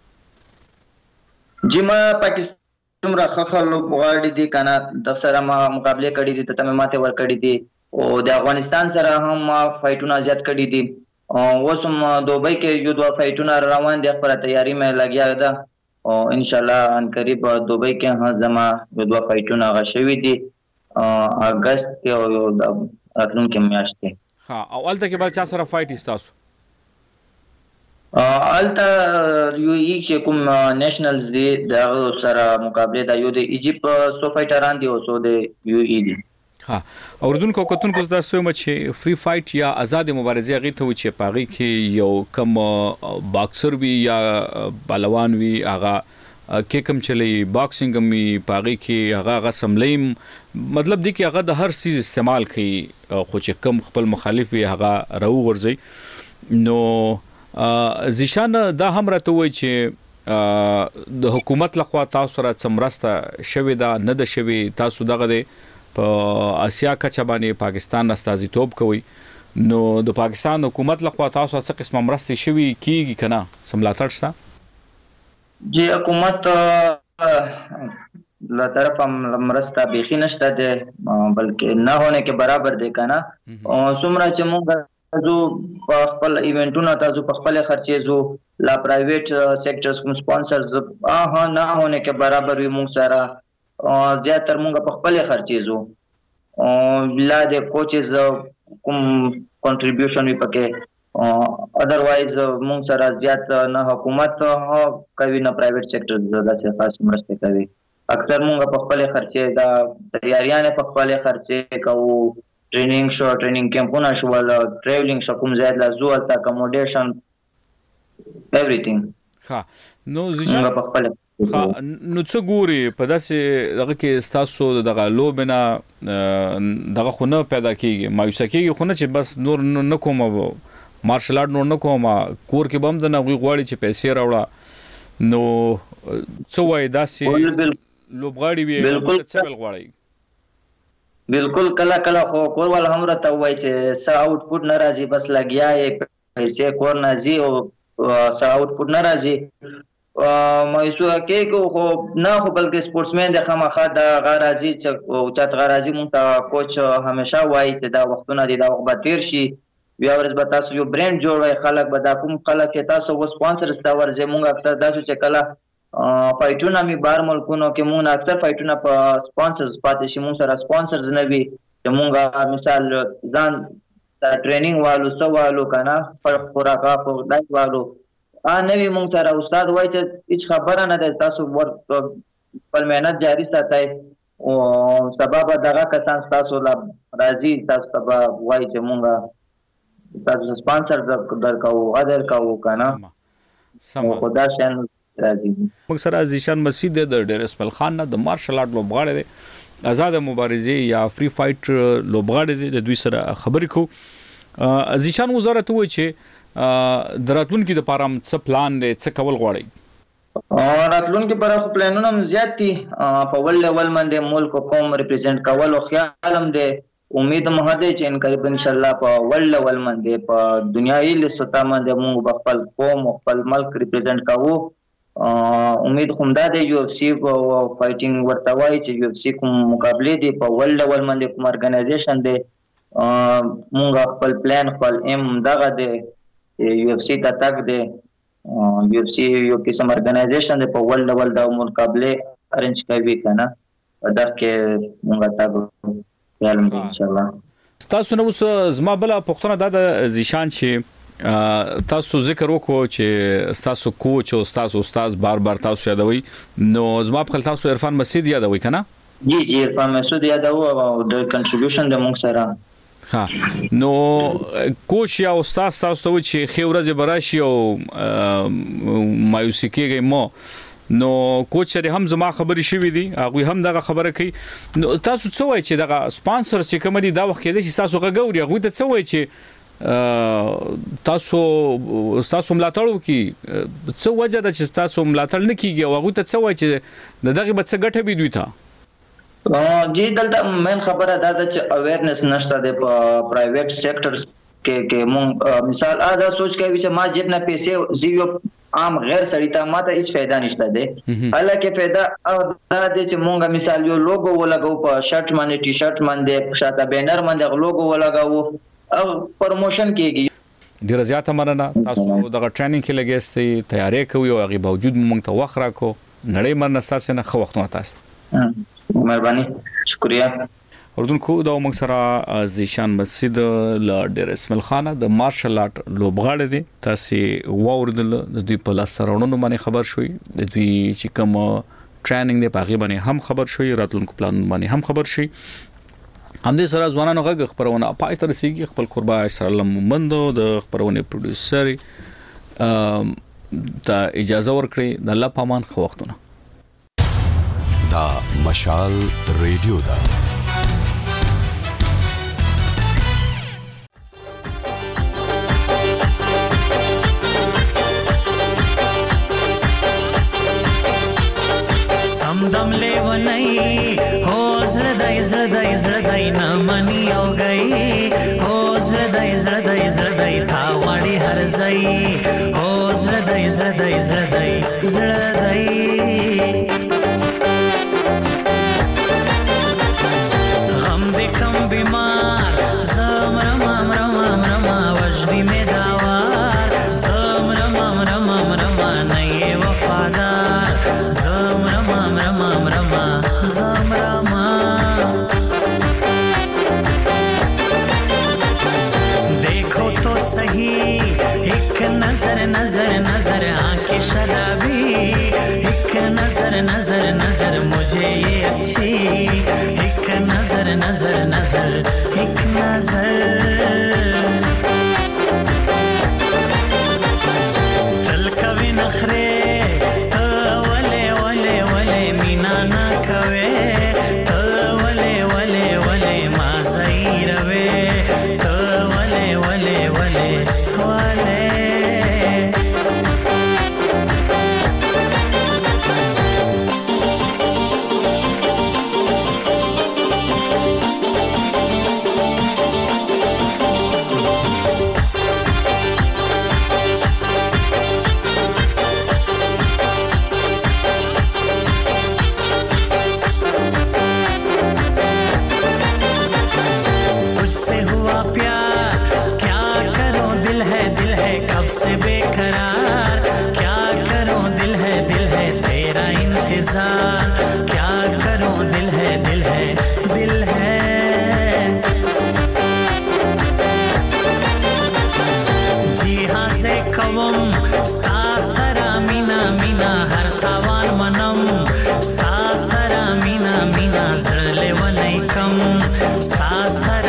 جی ما پاکستان څومره ښه لوبغاړي دي کنه د سره ما مقابله کړی دي ته ماته ور کړی دي او د افغانستان سره هم ما فایټونه زیات کړی دي اوس هم دوبۍ کې یو دوه فایټونه روان دي خپل تیاری مې لګیا ده او ان شاء الله ان قریب دوبۍ کې هم زما یو دوه فایټونه غشوي دي اگست کې او یو د راتلونکي میاشت کې. ها او الته کې بل چا سره فایټ استاسو؟ الته یو ای چې کوم نېشنلز دي دا سره مقابله د یو د ایجیپت سو فایټران دي او سو د یو ای دي. ها اوردونکو کتونکو زدا سوم چې فری فایټ یا آزاد مبارزه غي ته چې پاغي کې یو کم باکسر وی یا پهلوان وی هغه کې کم چلی باکسینګ می پاغي کې هغه هغه سملیم مطلب دی کې هغه د هر چیز استعمال کوي خو چې کم خپل مخالف وی هغه رو ورزي نو زیشان دا هم راته وای چې د حکومت لخوا تاسو سره څمرسته شوی دا نه د شوی تاسو دغه دی په اسیا کچه باندې پاکستان استازیتوب کوي نو د پاکستان حکومت لخوا تاسو څه قسمه مرستې شوي کیږي کنه سملاتړ شته؟ جی حکومت له طرف مرسته بيخي نشته ده بلکې نه هونه کې برابر دي کنه او څومره چې موږ زو په خپل ایونټونو تاسو په خپل خرچې زو لا پرایویټ سېکټرز کوم سپانسرز اه نه هونه کې برابر وي موږ سره زیاتر مونږ په خپل خرچې زو او لا د کوچز کوم کنټریبیوشن وی پکې اذروایز مونږ سره زیات نه حکومت کوي نه پرایویټ سېکټر زړه خاص مرسته کوي اکثر مونږ په خپل خرچې دا تیاریاں په خپل خرچې کوو ټریننګ شو ټریننګ کیمپونه شو ولا ټریولینګ شو کوم زیات لا زو التا اکوموډیشن ایوریثینګ. ها نو زیشان په خپل خا نو څه ګوري په داسې دغه کې تاسو دغه لوبنه دغه خونه پیدا کیږي مایوسه کیږي خونه چې بس نور نه کوم مارشل آرټ نور نه کوم کور کې بم نه غواړي چې پیسې راوړه نو څه وای داسې لوبغاړي وي څه بل غواړي؟ بالکل کله کله خو کور ول هم راته وای چې سا آوټپوټ ناراضي بس لګیا یې پیسې کور نازي او سا آوټپوټ ناراضي مایسو کې کو نه خو بلکې سپورټسمن د خامخا د غراضي او چات غراضي مونږ ته کوچ همیشه وایي چې دا وختونه دي دا وخت به تیر شي بیا ورځ به تاسو یو برند جوړوي خلک به دا کوم خلک چې تاسو و سپانسر استاور زه مونږ اکثر تاسو چې کله فایټونه می بار ملکونو کې مونږ اکثر فایټونه په سپانسرز پاتې شي مونږ سره سپانسرز نه وي چې مونږه مثال ځان ټریننګ والو سوالو کنه پر خوراکا په دای والو ا نوی مونږ سره استاد وای چې هیڅ خبره نه ده تاسو ور خپل مهنت جاری ساتئ او سبب دغه کسان تاسو لا راضي تاسو سبا وای چې مونږه تاسو سپانسر درکاو اذر کاو کنه سم خدا شان راضي. موږ سره زیشان مسعود د ډیر اسماعیل خان د مارشل آرټ لوبغاړی دی آزاد مبارزه یا فری فایټ لوبغاړی دی د دوی سره خبرې کو زیشان وزارت وای چې دراتون کې د پارام څه پلان دی څه کول غواړي؟ راتلونکي پر خو پلانونه هم زیات دي په ول لیول باندې ملک قوم ریپرزینټ کول او خیال هم دی امید مو هده چې ان قریب ان شاء الله په ول لیول باندې په دنیاي لسته باندې موږ خپل قوم او خپل ملک ریپرزینټ کوو امید کوم دا دی یو اف سی او فایټینګ ورته وایي چې یو اف سی کوم مقابله دي په ول لیول باندې کوم ارګنایزیشن دی موږ خپل پلان خپل ایم دغه دی یو اف سی ته تک دی یو اف سی یو قسم ارګنایزیشن دی په ول لیول دا مقابله ارنج کوي کنه دا کې موږ تاسو یالم ان شاء الله تاسو نو زما بل پښتنه د زیشان چې تاسو ذکر وکړو چې تاسو کوچ او تاسو استاد بار بار تاسو یادوي نو زما په تاسو عرفان مسجد یادوي کنه جی جی عرفان مسجد یادوي او د کنټریبیوشن د موږ سره ها نو کوچ یا استاد تاسو ته چې خیورز براشي او مایوسی کېږي مو نو کوچ سره هم زما خبري شوې دي هغه هم دغه خبره کوي نو تاسو څه وایي چې دغه سپانسر چې کوم دي دا وخت کې چې تاسو غوړي هغه ته څه وایي چې تاسو تاسو ملاتړ وکي څه وجه ده چې تاسو ملاتړ نه کیږي او هغه ته څه وایي چې دغه به څه ګټه به دوی ته جی دلته مین خبره دا ده چې اویرنس نشته د پرایویټ سېکټرز کې کې مونږ مثال ادا سوچ کوي چې ما جیب نه پیسې زیو عام غیر سړی ته ماته هیڅ फायदा نشته ده حالکه फायदा دا ده چې مونږه مثال یو لوګو ولګاو په شرټ باندې ټي شرټ باندې شاته بینر باندې لوګو ولګاو او پروموشن کیږي ډیر زیاته مننه تاسو دغه ټریننګ کې لګیستې تیاری کوي او هغه باوجود مونږ ته وخت راکو نړۍ مرنه تاسو نه خو وختونه تاسو مهرباني شکریا اردن کو دا موږ سره زیشان مسجد ل ډیر اسماعیل خان د مارشل آرټ لوبغاړي دي تاسو واوردل د دوی په لاس سرونو باندې خبر شوي د دوی چې کوم ټریننګ دی په غي باندې هم خبر شوي راتلونکو پلان باندې هم خبر شوي هم دې سره ځوانانو غږ خبرونه پای تر سیږي خپل قربا اسرائیل مومندو د خبرونه پروډوسر ته اجازه ورکړي د الله پامان خو وختونه دا مشال ریډیو دا سمدم لیونی هو زردای زردای زردای نمانی او گئی هو زردای زردای زردای تاوانی هر زئی هو زردای زردای زردای زردای بیمار زم رمام رمام رما وجدی میں داوار زم رمام رمام رما نئے وفادار زم رمام رمام رما زم رمام دیکھو تو صحیح ایک نظر نظر نظر آنکھیں شرابی ایک نظر نظر نظر مجھے یہ اچھی ایک نظر نظر نظر ایک نظر دل کوي نخره ولې ولې ولې مینا نا کوي ولې ولې ولې ما زیروي ولې ولې ولې ولې से बेकरार क्या करूं दिल है दिल है तेरा इंतजार क्या करूं दिल है दिल है दिल है जी हाँ से कवम स्ता सरा मीना मीना हर तावान मनम स्ता सरा मीना मीना जरले वनैकम स्ता सरा